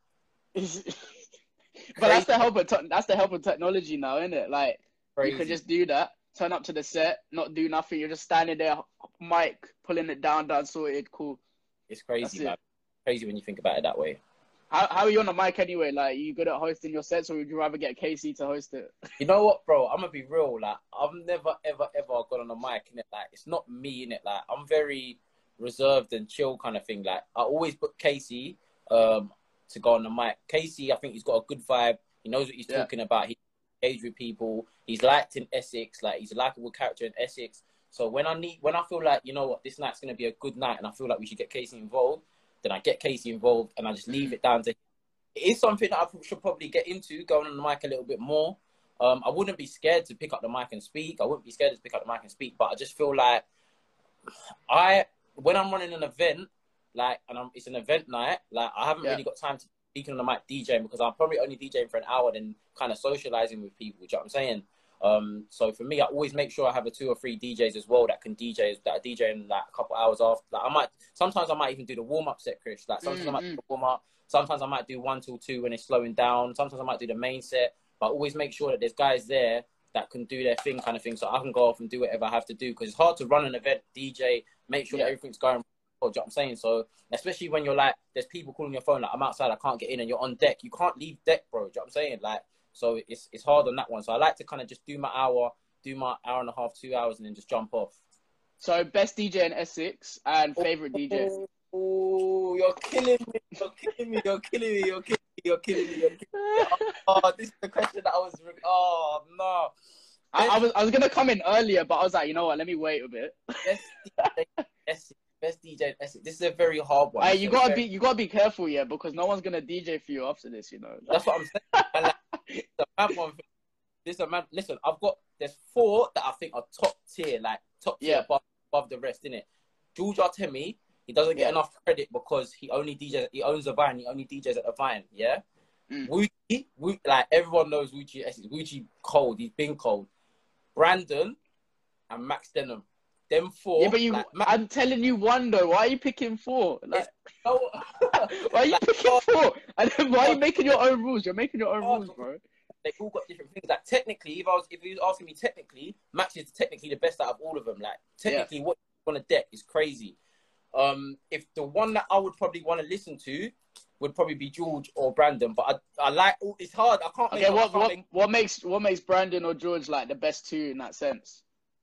But that's the help of te- that's the help of technology now, isn't it? Like Crazy. You can just do that, turn up to the set, not do nothing. You're just standing there, mic, pulling it down, done, sorted, cool. It's crazy, man. It. Crazy when you think about it that way. How how are you on the mic anyway? Like, you good at hosting your sets, or would you rather get Casey to host it? You know what, bro? I'm gonna be real. Like, I've never, ever, ever got on a mic in it. Like, it's not me in it. Like, I'm very reserved and chill kind of thing. Like, I always put Casey um to go on the mic. Casey, I think he's got a good vibe. He knows what he's Yeah. talking about. He engaged with people. He's liked in Essex. Like, he's a likable character in Essex. So when I need, when I feel like, you know what, this night's gonna be a good night, and I feel like we should get Casey involved, then I get Casey involved, and I just leave it down to him. It is something that I should probably get into, going on the mic a little bit more. Um, I wouldn't be scared to pick up the mic and speak. I wouldn't be scared to pick up the mic and speak, but I just feel like I, when I'm running an event, like, and I'm, it's an event night, like, I haven't Yeah. really got time to speak on the mic DJing, because I'm probably only DJing for an hour, then kind of socializing with people. Do you know what I'm saying? Um, so for me, I always make sure I have a two or three D Js as well that can D J, that are DJing like a couple hours after. Like, I might, sometimes I might even do the warm up set, Chris. Like, sometimes Mm, I might mm. do the warm up. Sometimes I might do one till two when it's slowing down. Sometimes I might do the main set. But I always make sure that there's guys there that can do their thing, kind of thing, so I can go off and do whatever I have to do. Because it's hard to run an event, D J, make sure Yeah. that everything's going. Do you know what I'm saying? So especially when you're like, there's people calling your phone, like, I'm outside, I can't get in, and you're on deck. You can't leave deck, bro. Do you know what I'm saying? Like, so it's it's hard on that one. So I like to kind of just do my hour, do my hour and a half, two hours, and then just jump off. So, best D J in Essex and favorite D J. Oh, you're killing me! You're killing me! You're killing me! You're killing me! You're killing me! You're killing me! Oh, this is the question that I was. Oh no! I, I was I was gonna come in earlier, but I was like, you know what? Let me wait a bit. Best D J in Essex. Best D J in Essex. This is a very hard one. Hey, This you is a gotta very- be you gotta be careful, yeah, because no one's gonna D J for you after this, you know. That's what I'm saying. And like, it's a mad one. This is a mad. Listen, I've got there's four that I think are top tier, like top tier Yeah. above, above the rest, innit? George Artemi, he doesn't get Yeah. enough credit because he only D Js. He owns a Vine. He only D Js at the Vine. Yeah. Mm. Wuchi, Wu- like everyone knows Wuchi. Essex. Wuchi cold. He's been cold. Brandon and Max Denham. Them four. Yeah, but you, like, Max, I'm telling you one though. Why are you picking four? Like, oh, why are you like, picking oh, four? And then why are you oh, making your own rules? You're making your own oh, rules, bro. they all got different things. Like, technically, if I was, if he was asking me technically, Max is technically the best out of all of them. Like, technically, what on a deck is crazy. Um, if the one that I would probably want to listen to would probably be George or Brandon, but I, I like. It's hard. I can't. Make, Okay, I what can't what make, what makes what makes Brandon or George like the best two in that sense?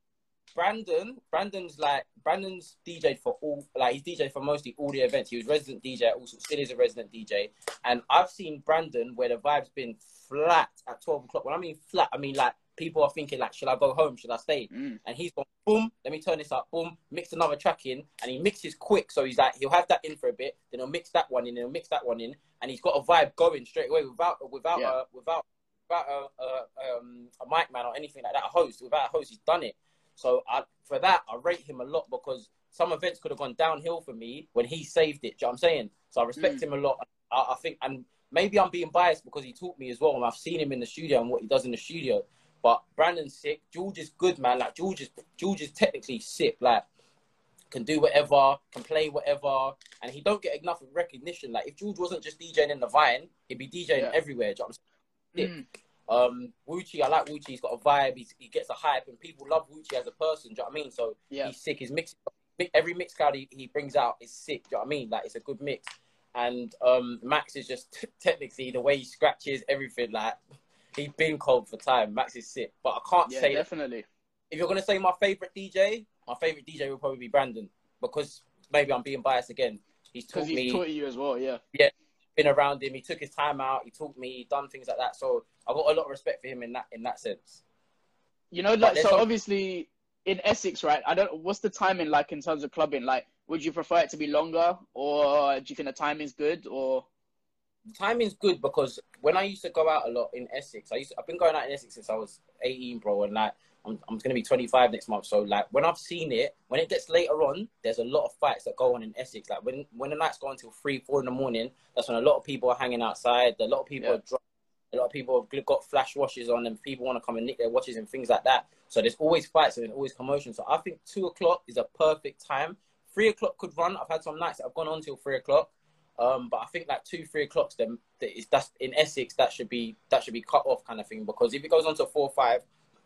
Brandon, Brandon's like Brandon's D J for all, like he's D J for mostly all the events. He was resident D J, also still is a resident D J. And I've seen Brandon where the vibe's been flat at twelve o'clock. When I mean flat, I mean like people are thinking like, should I go home? Should I stay? Mm. And he's gone, boom, let me turn this up, boom, mix another track in, and he mixes quick. So he's like, he'll have that in for a bit, then he'll mix that one in, then he'll mix that one in, and he's got a vibe going straight away without without Yeah. uh, without without a, a, um, a mic man or anything like that. A host, without a host, he's done it. So I, for that, I rate him a lot because some events could have gone downhill for me when he saved it. Do you know what I'm saying? So I respect Mm. him a lot. I, I think, and maybe I'm being biased because he taught me as well, and I've seen him in the studio and what he does in the studio. But Brandon's sick. George is good, man. Like George is, George is technically sick. Like can do whatever, can play whatever, and he don't get enough recognition. Like if George wasn't just DJing in the Vine, he'd be DJing Yeah. everywhere. Do you know what I'm saying? Mm. Um, Wuchi, I like Wuchi. He's got a vibe. He's, he gets a hype, and people love Wuchi as a person. Do you know what I mean? So Yeah. he's sick. His mix, every mix card he, he brings out is sick. Do you know what I mean? Like it's a good mix. And um, Max is just t- technically the way he scratches everything. Like he's been cold for time. Max is sick, but I can't Yeah, say definitely. if you're gonna say my favorite D J, my favorite D J will probably be Brandon because maybe I'm being biased again. He's taught Because he's me. taught you as well, yeah. Been around him. He took his time out. He taught me. He done things like that. So I got a lot of respect for him in that in that sense. You know, But like, there's so some- obviously in Essex, right? I don't. What's the timing like in terms of clubbing? Like, would you prefer it to be longer, or do you think the timing's good, or? The timing's good because when I used to go out a lot in Essex, I used to, I've been going out in Essex since I was eighteen, bro, and like I'm I'm gonna be twenty-five next month. So like when I've seen it, when it gets later on, there's a lot of fights that go on in Essex. Like when when the nights go until three, four in the morning, that's when a lot of people are hanging outside. A lot of people Yeah. are drunk. A lot of people have got flash washes on, and people want to come and nick their watches and things like that. So there's always fights and there's always commotion. So I think two o'clock is a perfect time. Three o'clock could run. I've had some nights that have gone on till three o'clock. Um, but I think like two, three o'clock's them. That is that's in Essex. That should be that should be cut off kind of thing. Because if it goes on to four, five,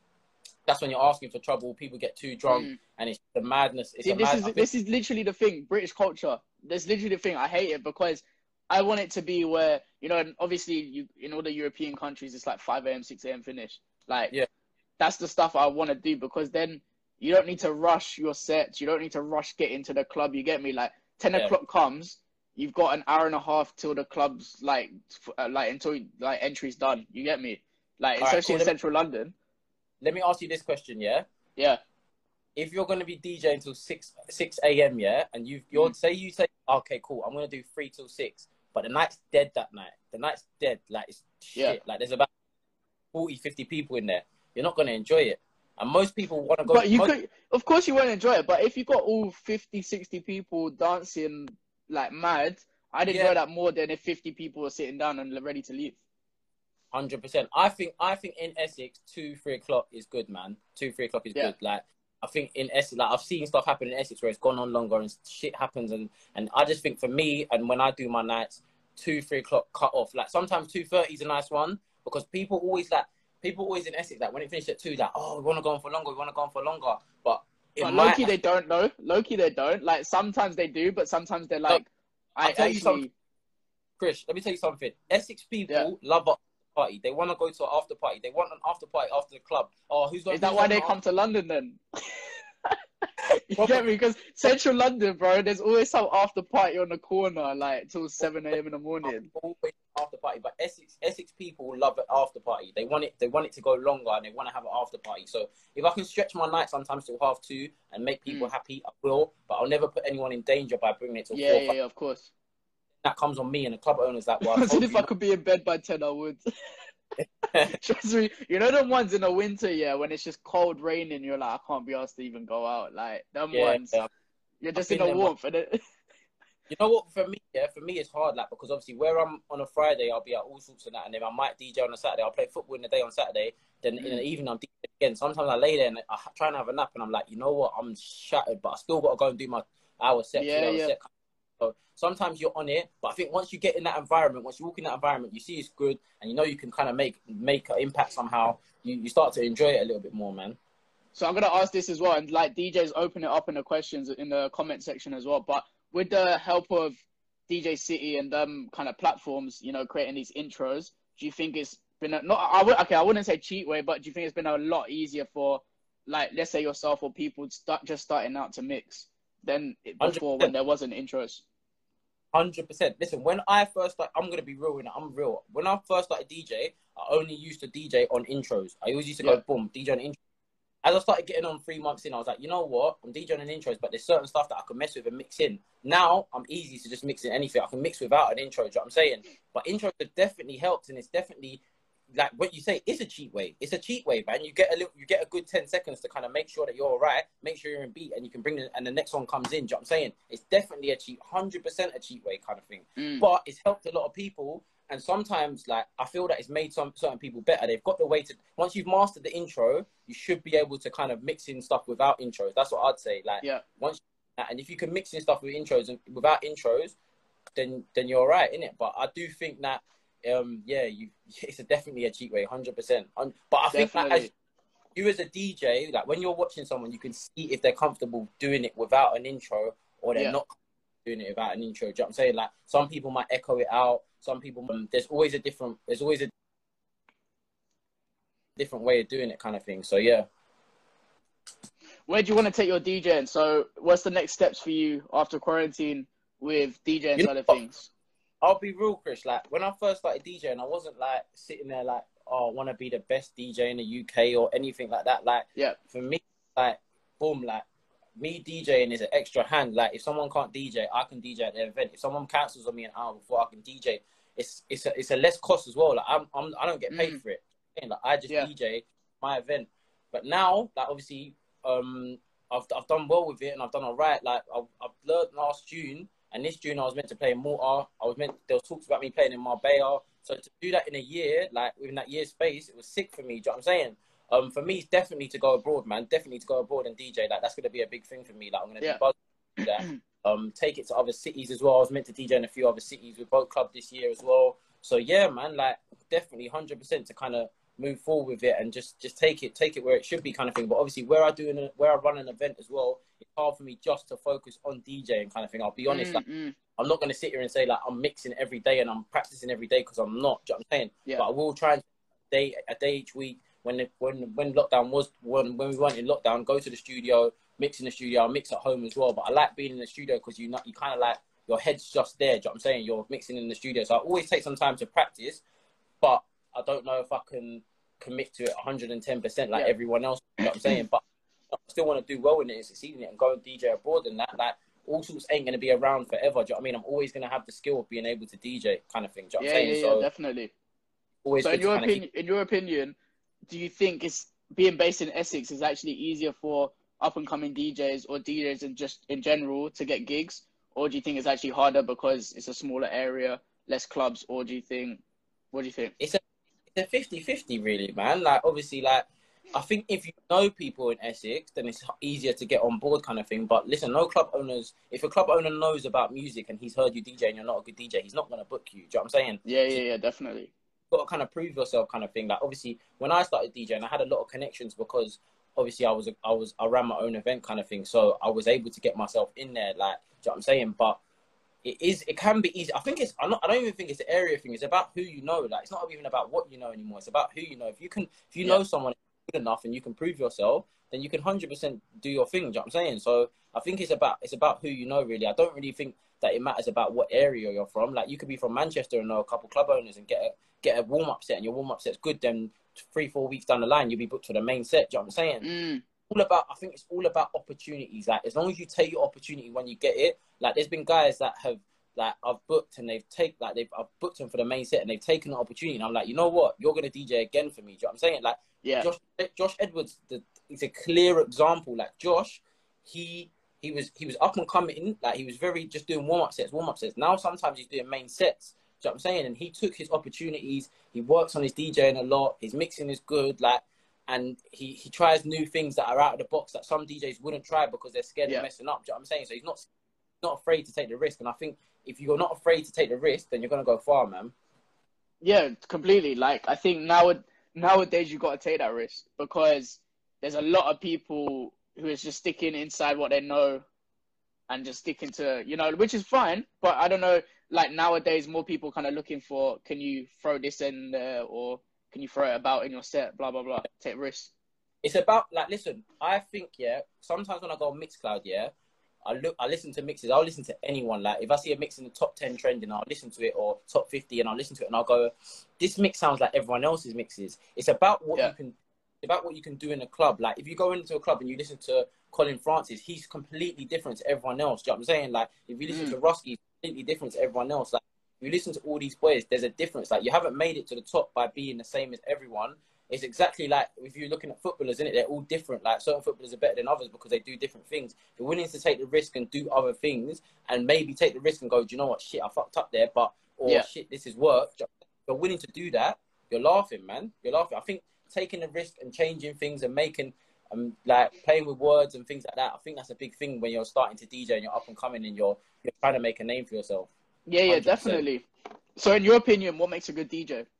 that's when you're asking for trouble. People get too drunk, Mm. and it's the madness. It's See, a this mad. is I think- this is literally the thing. British culture. That's literally the thing. I hate it because I want it to be where, you know, and obviously you in all the European countries it's like five a m, six a m finish. Like Yeah. that's the stuff I want to do, because then you don't need to rush your sets. You don't need to rush get into the club. You get me? Like ten Yeah. o'clock comes, you've got an hour and a half till the club's like f- uh, like until like entry's done. You get me? Like All right, especially cool. in central London. Let me ask you this question, yeah? Yeah. If you're going to be DJing until six six a m, yeah, and you you're Mm. say you say, okay, cool, I'm going to do three till six, but the night's dead that night. The night's dead, like it's shit. Yeah. Like there's about forty, fifty people in there. You're not going to enjoy it. And most people want to go. But you most, could, of course, you won't enjoy it. But if you got all fifty, sixty people dancing like mad, I'd enjoy Yeah. that more than if fifty people were sitting down and ready to leave. Hundred percent. I think I think in Essex, two three o'clock is good, man. Two three o'clock is Yeah. good. Like I think in Essex, like I've seen stuff happen in Essex where it's gone on longer and shit happens, and and I just think for me and when I do my nights, two three o'clock cut off. Like sometimes two thirty is a nice one because people always like people always in Essex like when it finishes at two, like oh we want to go on for longer, we want to go on for longer, but it But might. low-key, they don't know. Low-key, they don't. Like, sometimes they do, but sometimes they're like, I'll I tell you something. actually... Chris, let me tell you something. Essex people Yeah. love a party. They want to go to an after party. They want an after party after the club. Oh, who's going? Is that why they come to London then? You get me? Because central London, bro, there's always some after party on the corner, like, till seven a m in the morning. Always after party, but Essex Essex people love an after party. They want it. They want it to go longer, and they want to have an after party. So if I can stretch my night sometimes till half two and make people Mm. happy, I will. But I'll never put anyone in danger by bringing it to Yeah, four. yeah, yeah, of course. That comes on me and the club owners. That well, I I said told if you I could be in bed by ten, I would. Trust me, you know them ones in the winter, yeah, when it's just cold, raining, you're like, I can't be asked to even go out. Like, them yeah, ones, yeah. you're just I've in been the there, warmth. And it... You know what? For me, yeah, for me it's hard, like because obviously where I'm on a Friday, I'll be at all sorts of that, and then I might D J on a Saturday. I'll play football in the day on Saturday. Then in the evening, I'm DJing again. Sometimes I lay there and I try and have a nap, and I'm like, you know what? I'm shattered, but I still got to go and do my hour set, Yeah, two hour yeah. set. So sometimes you're on it, but I think once you get in that environment, once you walk in that environment, you see it's good, and you know you can kind of make make an impact somehow. You you start to enjoy it a little bit more, man. So I'm gonna ask this as well, and like D Js open it up in the questions in the comment section as well. But with the help of D J City and them kind of platforms, you know, creating these intros, do you think it's been a, not? I would okay, I wouldn't say cheat way, but do you think it's been a lot easier for, like, let's say yourself or people start just starting out to mix than it- before when there wasn't intros? Hundred percent. Listen, when I first started, I'm gonna be real in it. I'm real. When I first started D J, I only used to D J on intros. I always used to Yeah. go boom, D J on intros. As I started getting on three months in, I was like, you know what? I'm DJing on intros, but there's certain stuff that I can mess with and mix in. Now I'm easy to just mix in anything. I can mix without an intro. Do you know what I'm saying? But intros have definitely helped, and it's definitely like what you say. It's a cheat way. It's a cheat way, man. You get a little, you get a good ten seconds to kind of make sure that you're all right. Make sure you're in beat, and you can bring it, and the next one comes in. Do you know what I'm saying? It's definitely a cheat, hundred percent a cheat way kind of thing. Mm. But it's helped a lot of people. And sometimes, like, I feel that it's made some certain people better. They've got the way to, once you've mastered the intro, you should be able to kind of mix in stuff without intros. That's what I'd say. Like, Yeah. once, and if you can mix in stuff with intros and without intros, then then you're all right, innit? But I do think that, um, yeah, you it's a, definitely a cheat way, hundred percent. But I think that as you as a D J, like when you're watching someone, you can see if they're comfortable doing it without an intro or they're Yeah. not doing it without an intro. Do you know what I'm saying? Like some people might echo it out. Some people, um, there's always a different, there's always a different way of doing it, kind of thing. So yeah. Where do you want to take your DJing? So what's the next steps for you after quarantine with DJing You know side of what? things? I'll be real, Chris. Like when I first started DJing, I wasn't like sitting there like, oh, I want to be the best D J in the U K or anything like that. Like, Yeah. for me, like, boom, like me DJing is an extra hand. Like if someone can't D J, I can D J at their event. If someone cancels on me an hour before I can D J, it's it's a it's a less cost as well. Like I'm, I'm I don't get paid Mm. for it. Like I just Yeah. D J my event. But now, like obviously, um, I've I've done well with it and I've done all right. Like I've I've learned last June. And this June, I was meant to play in Malta. I was meant, there was talks about me playing in Marbella. So to do that in a year, like within that year's space, it was sick for me. Do you know what I'm saying? Um, for me, it's definitely to go abroad, man. Definitely to go abroad and D J. Like that's going to be a big thing for me. Like I'm going to Yeah. be buzzing that. Um, take it to other cities as well. I was meant to D J in a few other cities with Boat Club this year as well. So yeah, man, like definitely one hundred percent to kind of move forward with it and just just take it take it where it should be, kind of thing. But obviously, where I do an, where I run an event as well, it's hard for me just to focus on DJing kind of thing. I'll be honest. Mm, Like, mm. I'm not going to sit here and say like I'm mixing every day and I'm practicing every day because I'm not. Do you know what I'm saying? Yeah. But I will try and day a day each week. When the, when when lockdown was when when we weren't in lockdown, go to the studio, mix in the studio, I mix at home as well. But I like being in the studio because you not you kind of like your head's just there. Do you know what I'm saying? You're mixing in the studio, so I always take some time to practice. But I don't know if I can commit to it one hundred ten percent like Yeah. everyone else. You know what I'm saying? But I still want to do well in it and succeed in it and go and D J abroad and that. Like all sorts ain't going to be around forever. Do you know what I mean? I'm always going to have the skill of being able to D J kind of thing. Do you know what Yeah, I'm saying? yeah, yeah, So definitely. always So in good to your kind of opinion, keep. in your opinion, do you think it's being based in Essex is actually easier for up and coming D Js or D Js in just in general to get gigs, or do you think it's actually harder because it's a smaller area, less clubs, or do you think, what do you think? It's a it's a fifty-fifty really, man. Like obviously, like I think if you know people in Essex, then it's easier to get on board kind of thing. But listen, no club owners, if a club owner knows about music and he's heard you D J and you're not a good D J, he's not going to book you. Do you know what I'm saying? Yeah, So yeah, yeah, definitely. got to kind of prove yourself kind of thing. Like obviously when I started DJing, I had a lot of connections because obviously I was, I was, I ran my own event kind of thing. So I was able to get myself in there, like, do you know what I'm saying? But it is, it can be easy. I think it's, I'm not, I don't even think it's an area thing. It's about who you know. Like, it's not even about what you know anymore. It's about who you know. If you can, if you Yeah. know someone good enough and you can prove yourself, then you can one hundred percent do your thing. Do you know what I'm saying? So I think it's about, it's about who you know really. I don't really think that it matters about what area you're from. Like you could be from Manchester and know a couple club owners and get a, get a warm-up set and your warm-up set's good, then three, four weeks down the line, you'll be booked for the main set. Do you know what I'm saying? Mm. All about, I think it's all about opportunities. Like as long as you take your opportunity when you get it, like there's been guys that have, like I've booked and they've take like they've I've booked them for the main set and they've taken the opportunity and I'm like, you know what, you're gonna D J again for me. Do you know what I'm saying? Like Yeah. Josh Josh Edwards, the, he's a clear example. Like Josh, he he was he was up and coming, like he was very just doing warm up sets, warm up sets. Now sometimes he's doing main sets. Do you know what I'm saying? And he took his opportunities. He works on his DJing a lot. His mixing is good. Like, and he, he tries new things that are out of the box that some D Js wouldn't try because they're scared Yeah. of messing up. Do you know what I'm saying? So he's not not afraid to take the risk. And I think if you're not afraid to take the risk, then you're gonna go far, man. Yeah, completely. Like I think now nowadays you got to take that risk because there's a lot of people who is just sticking inside what they know and just sticking to, you know, which is fine. But I don't know, like nowadays more people kind of looking for, can you throw this in there or can you throw it about in your set, blah, blah, blah, take risks. It's about, like, listen, I think, yeah, sometimes when I go on Mixcloud, yeah, I look, I listen to mixes. I'll listen to anyone. Like, if I see a mix in the top ten trending, I'll listen to it, or top fifty, and I'll listen to it, and I'll go, this mix sounds like everyone else's mixes. It's about what Yeah. you can, it's about what you can do in a club. Like, if you go into a club and you listen to Colin Francis, he's completely different to everyone else. Do you know what I'm saying? Like, if you listen Mm. to Rusky, he's completely different to everyone else. Like, if you listen to all these boys, there's a difference. Like, you haven't made it to the top by being the same as everyone. It's exactly like if you're looking at footballers, innit? They're all different. Like certain footballers are better than others because they do different things. If you're willing to take the risk and do other things and maybe take the risk and go, do you know what, shit, I fucked up there, but, or Yeah. shit, this is work. If you're willing to do that, you're laughing, man. You're laughing. I think taking the risk and changing things and making, um, like playing with words and things like that, I think that's a big thing when you're starting to D J and you're up and coming and you're, you're trying to make a name for yourself. Yeah, yeah, one hundred percent. definitely. So in your opinion, what makes a good D J?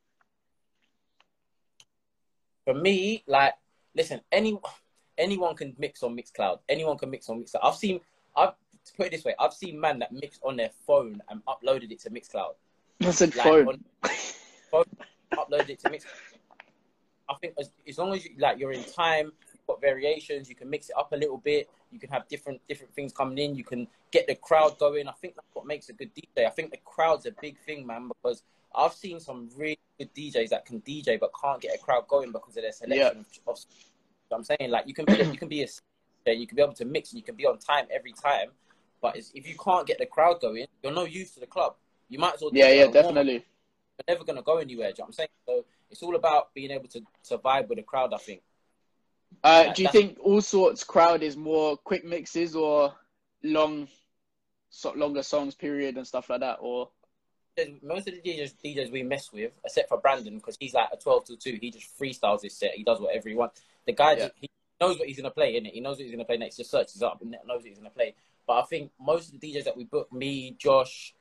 For me, like, listen, any anyone can mix on Mixcloud. Anyone can mix on Mixcloud. I've seen, I've to put it this way, I've seen man that mixed on their phone and uploaded it to Mixcloud. I said Like, phone. on phone, uploaded it to Mixcloud. I think as, as long as you like, you're in time, you've got variations, you can mix it up a little bit. You can have different different things coming in. You can get the crowd going. I think that's what makes a good D J. I think the crowd's a big thing, man, because I've seen some really good D Js that can D J but can't get a crowd going because of their selection. Yeah. Of, of, you know what I'm saying, like you can be a, you can be a D J, you can be able to mix and you can be on time every time, but it's, if you can't get the crowd going, you're no use to the club. You might as well. Yeah, D J yeah, on a warm-up. definitely. You're never gonna go anywhere. Do you know what I'm saying? So it's all about being able to, to vibe with the crowd, I think. Uh, Like, do you that's- think all sorts crowd is more quick mixes or long, so, longer songs period and stuff like that? Or most of the D Js, D Js we mess with, except for Brandon, because he's like a twelve till two. He just freestyles his set. He does whatever he wants. The guy, Yeah. just, he knows what he's going to play, innit? He knows what he's going to play next. Just searches up and knows what he's going to play. But I think most of the D Js that we book, me, Josh,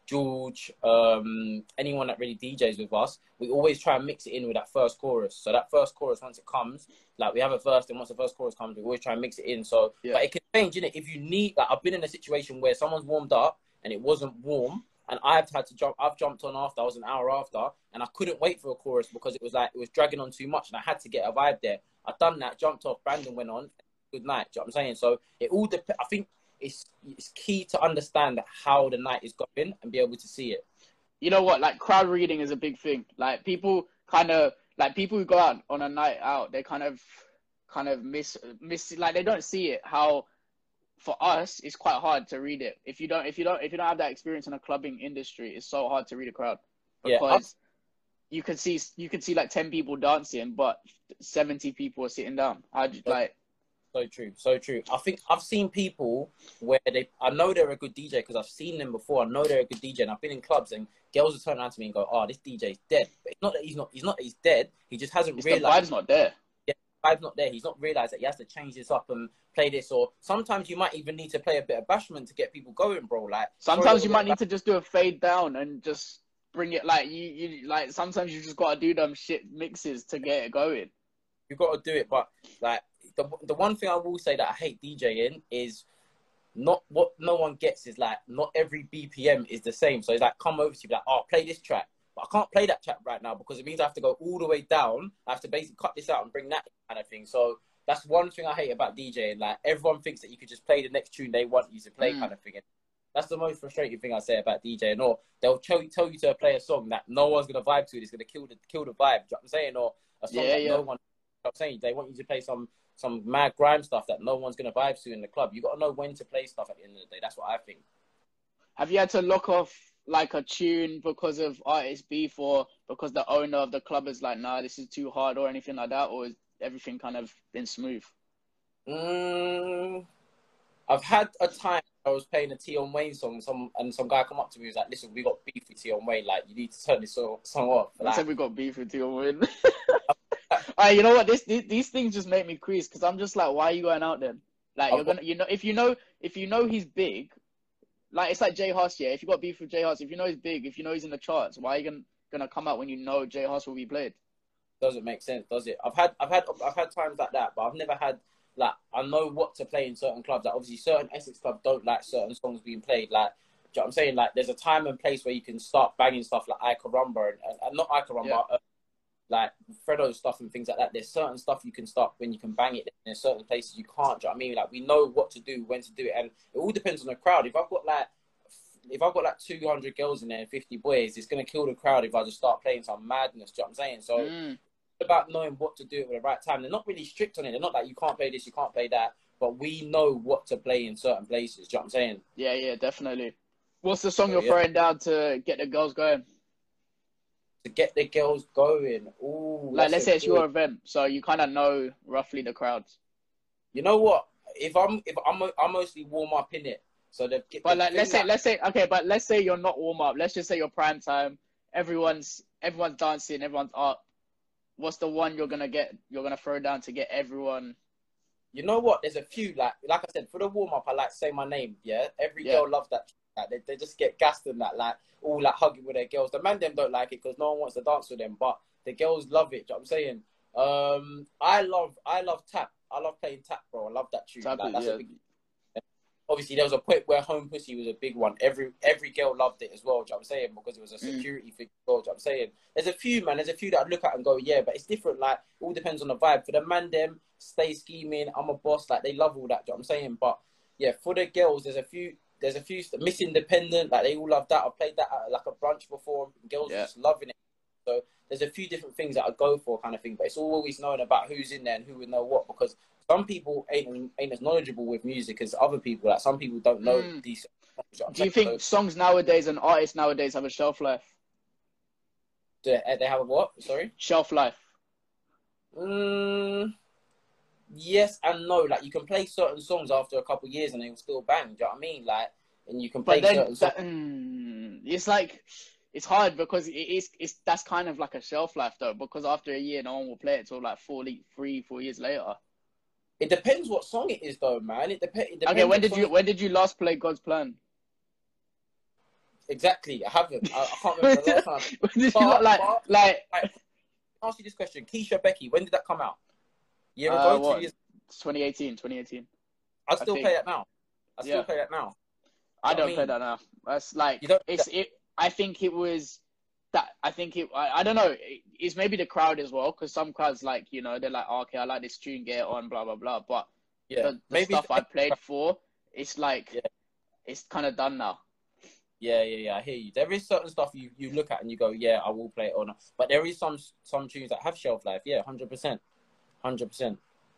George, um, anyone that really D Js with us, we always try and mix it in with that first chorus. So that first chorus, once it comes, like we have a verse, and once the first chorus comes, we always try and mix it in. So, Yeah. but it can change, innit? If you need, like, I've been in a situation where someone's warmed up and it wasn't warm, and I've had to jump. I've jumped on after. I was an hour after, and I couldn't wait for a chorus because it was like it was dragging on too much, and I had to get a vibe there. I've done that, jumped off. Brandon went on. Good night. Do you know what I'm saying? So it all depends. I think it's it's key to understand how the night is going and be able to see it. You know what? Like, crowd reading is a big thing. Like, people kind of, like, people who go out on a night out, they kind of, kind of miss, miss, like, they don't see it. How, for us, it's quite hard to read it. If you don't, if you don't, if you don't have that experience in a clubbing industry, it's so hard to read a crowd because yeah, you can see, you can see like ten people dancing, but seventy people are sitting down. I just like. So true, so true. I think I've seen people where they, I know they're a good D J because I've seen them before. I know they're a good D J, and I've been in clubs and girls will turn around to me and go, "Oh, this D J's dead." But it's not that he's not, he's not that he's dead. He just hasn't it's realized. The vibe's not there. Yeah, the vibe's not there. He's not realized that he has to change this up and play this. Or sometimes you might even need to play a bit of bashment to get people going, bro. Like sometimes you might need to just do a fade down and just bring it. Like you, you like sometimes you just gotta do them shit mixes to get it going. You gotta do it, but like. The, the one thing I will say that I hate DJing is not what no one gets is like not every B P M is the same. So it's like come over to you like, oh, play this track, but I can't play that track right now because it means I have to go all the way down. I have to basically cut this out and bring that kind of thing. So that's one thing I hate about DJing. Like everyone thinks that you could just play the next tune they want you to play, mm. kind of thing. And that's the most frustrating thing I say about DJing. Or they'll tell you, tell you to play a song that no one's gonna vibe to. It's gonna kill the kill the vibe. Do you know what I'm saying? Or a song yeah, that yeah. no one. You know what I'm saying they want you to play some. some mad grime stuff that no one's going to vibe to in the club. You got to know when to play stuff at the end of the day. That's what I think. Have you had to lock off like a tune because of artist beef or because the owner of the club is like, nah, this is too hard or anything like that? Or is everything kind of been smooth? Mm, I've had a time I was playing a Tion Wayne song some, and some guy come up to me and was like, listen, we got beef with Tion Wayne. Like, you need to turn this song, song off. I like, said we got beef with Tion Wayne. Alright, you know what? This, these, these things just make me crease because I'm just like, why are you going out then? Like, you're gonna, you know, if you know, if you know he's big, like it's like Jay Huss, yeah. If you got beef with Jay Huss, if you know he's big, if you know he's in the charts, why are you gonna gonna come out when you know Jay Huss will be played? Doesn't make sense, does it? I've had, I've had, I've had times like that, but I've never had like I know what to play in certain clubs. Like obviously, certain Essex clubs don't like certain songs being played. Like, do you know what I'm saying? Like, there's a time and place where you can start banging stuff like Ika Rumba and, and, and not Ika Rumba. Yeah. Uh, like Fredo's stuff and things like that. There's certain stuff you can start when you can bang it. There's certain places you can't. Do you know what I mean? Like we know what to do, when to do it, and it all depends on the crowd. If I've got like, if I've got like two hundred girls in there and fifty boys, it's gonna kill the crowd if I just start playing some madness. Do you know what I'm saying? So Mm. it's about knowing what to do at the right time. They're not really strict on it. They're not like you can't play this, you can't play that, but we know what to play in certain places. Do you know what I'm saying? Yeah, yeah, definitely. What's the song So, you're yeah. throwing down to get the girls going? To get the girls going. Ooh, Like, let's that's a say it's good- your event, so you kind of know roughly the crowds. You know what? If I'm, if I'm, I mostly warm up in it. So the, the But like, thing let's say, that- let's say, okay, but let's say you're not warm up. Let's just say you're prime time. Everyone's, everyone's dancing. Everyone's up. What's the one you're gonna get? You're gonna throw down to get everyone. You know what? There's a few, like like I said, for the warm up, I like Say My Name. Yeah, every Yeah. girl loves that. Like, they they just get gassed in that, like all like hugging with their girls. The man them don't like it because no one wants to dance with them, but the girls love it. Do you know what I'm saying? Um, I love I love tap. I love playing tap, bro. I love that tune. Tap Like, it, that's yeah. a big. Obviously, there was a point where Home Pussy was a big one. Every every girl loved it as well. Do you know what I'm saying? Because it was a security thing. As well, do you know what I'm saying? There's a few, man. There's a few that I look at and go, yeah, but it's different. Like, it all depends on the vibe. For the man, them stay scheming. I'm a boss. Like, they love all that. Do you know what I'm saying? But yeah, for the girls, there's a few. There's a few. Miss Independent. Like, they all love that. I've played that at like a brunch before. And girls Yeah. just loving it. So there's a few different things that I go for, kind of thing. But it's always knowing about who's in there and who would know what, because some people ain't ain't as knowledgeable with music as other people. Like, some people don't know Mm. these. Do you know what I'm Do you saying? think So, songs nowadays and artists nowadays have a shelf life? do they they have a what? Sorry. Shelf life. Mm, yes and no. Like, you can play certain songs after a couple of years and they will still bang. Do you know what I mean? Like, and you can play But then certain songs. that, mm, it's like it's hard because it is it's that's kind of like a shelf life though, because after a year no one will play it till like four, three, four years later. It depends what song it is, though, man. It, dep- it depends. Okay, when what did song you it- when did you last play God's Plan? Exactly. I haven't. I, I can't remember the last time. When did you But, lot, like, but, like, like, ask you this question. Keisha Becky, when did that come out? Year uh, ago, what? two years. twenty eighteen, twenty eighteen. I I still think. play that now. I still Yeah. play that now. I You know what don't play mean? that now. That's like You don't. it's it. I think it was that. I think it. I, I don't know. It, it's maybe the crowd as well, because some crowds like you know they're like, oh, okay, I like this tune, get it on, blah blah blah. But Yeah. the, the Maybe stuff it's I the- played for, it's like Yeah. it's kind of done now. Yeah, yeah, yeah. I hear you. There is certain stuff you, you look at and you go, yeah, I will play it or not. But there is some some tunes that have shelf life. Yeah, hundred percent, hundred percent.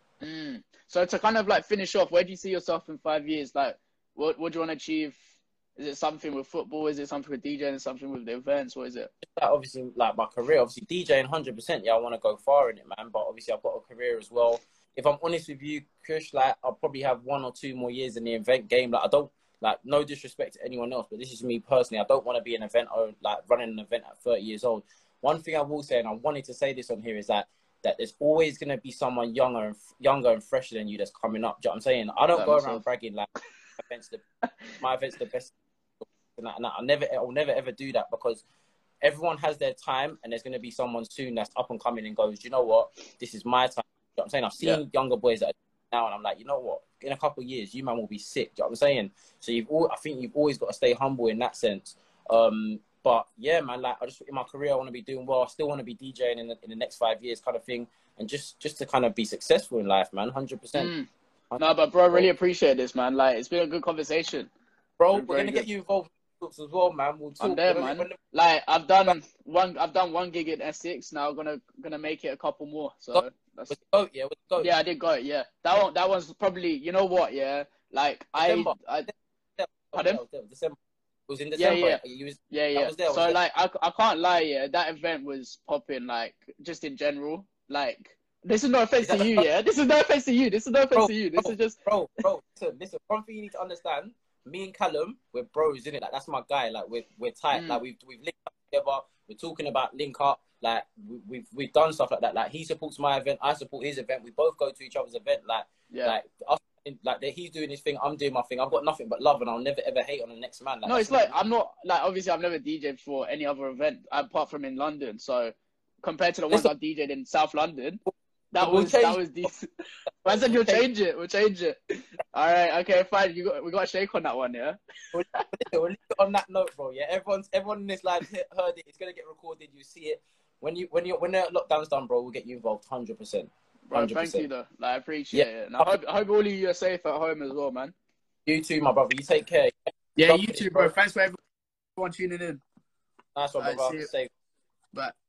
Mm. So to kind of like finish off, where do you see yourself in five years? Like, what what do you want to achieve? Is it something with football? Is it something with DJing? Something with the events? What is it? Like, obviously, like my career, obviously DJing, hundred percent. Yeah, I want to go far in it, man. But obviously, I've got a career as well. If I'm honest with you, Kush, like I'll probably have one or two more years in the event game. Like I don't like no disrespect to anyone else, but this is me personally. I don't want to be an event or like running an event at thirty years old. One thing I will say, and I wanted to say this on here, is that that there's always going to be someone younger and younger and fresher than you that's coming up. Do you know what I'm saying? I don't Like go myself. around bragging like my event's the my event's the best. And I, and I never, I'll never ever do that, because everyone has their time, and there's going to be someone soon that's up and coming and goes, you know what, this is my time. You know what I'm saying? I've seen Yeah. younger boys that are now, and I'm like, you know what, in a couple of years, you man will be sick. Do you know what I'm saying? So you've all, I think you've always got to stay humble in that sense. Um, but yeah, man, like I just in my career, I want to be doing well. I still want to be DJing in the, in the next five years, kind of thing, and just just to kind of be successful in life, man. Hundred percent. Mm. No, but bro, I really appreciate this, man. Like, it's been a good conversation. Bro, Very we're gonna good. get you involved in talks as well, man. We'll talk. I'm there, When- man. when- Like, I've done one. I've done one gig in Essex. Now, gonna gonna make it a couple more. So that's With the goat, yeah, with the goat. yeah, I did go it. Yeah, that one. That one's probably. You know what? Yeah, like I, December. I Pardon? Pardon? December. It was in Yeah, December. yeah. You was, yeah, yeah. was there, was so there. like, I, I can't lie. Yeah, that event was popping. Like, just in general. Like, this is no offense Is that to the you. first- Yeah, this is no offense to you. This is no offense Bro, to you. This bro, is just. bro, bro. Listen, listen. One thing you need to understand: me and Callum, we're bros, innit? Like that's my guy. Like we're we're tight. Mm. Like we've we've linked up together. We're talking about link up. Like we, we've we've done stuff like that. Like he supports my event, I support his event. We both go to each other's event. Like Yeah. like us, like that. He's doing his thing. I'm doing my thing. I've got nothing but love, and I'll never ever hate on the next man. Like, No, that's it's like what- I'm not like obviously I've never D J'd for any other event apart from in London. So compared to the ones Listen- I've D J'd in South London, that We'll was change- that was decent. I said you'll change it. We'll change it. All right. Okay. Fine. You got we got a shake on that one. Yeah. We'll we'll leave it on that note, bro. Yeah, everyone's everyone in this live he- heard it. It's gonna get recorded. You see it when you when you when the lockdown's done, bro. We'll get you involved, hundred percent. Bro, Hundred thank you percent. though. Like I appreciate Yeah. it. And I hope I hope all of you are safe at home as well, man. You too, my brother. You take care. Yeah, Love you it, too, bro. bro. Thanks for everyone tuning in. Nice one, Alright, brother. see you. Safe. Bye.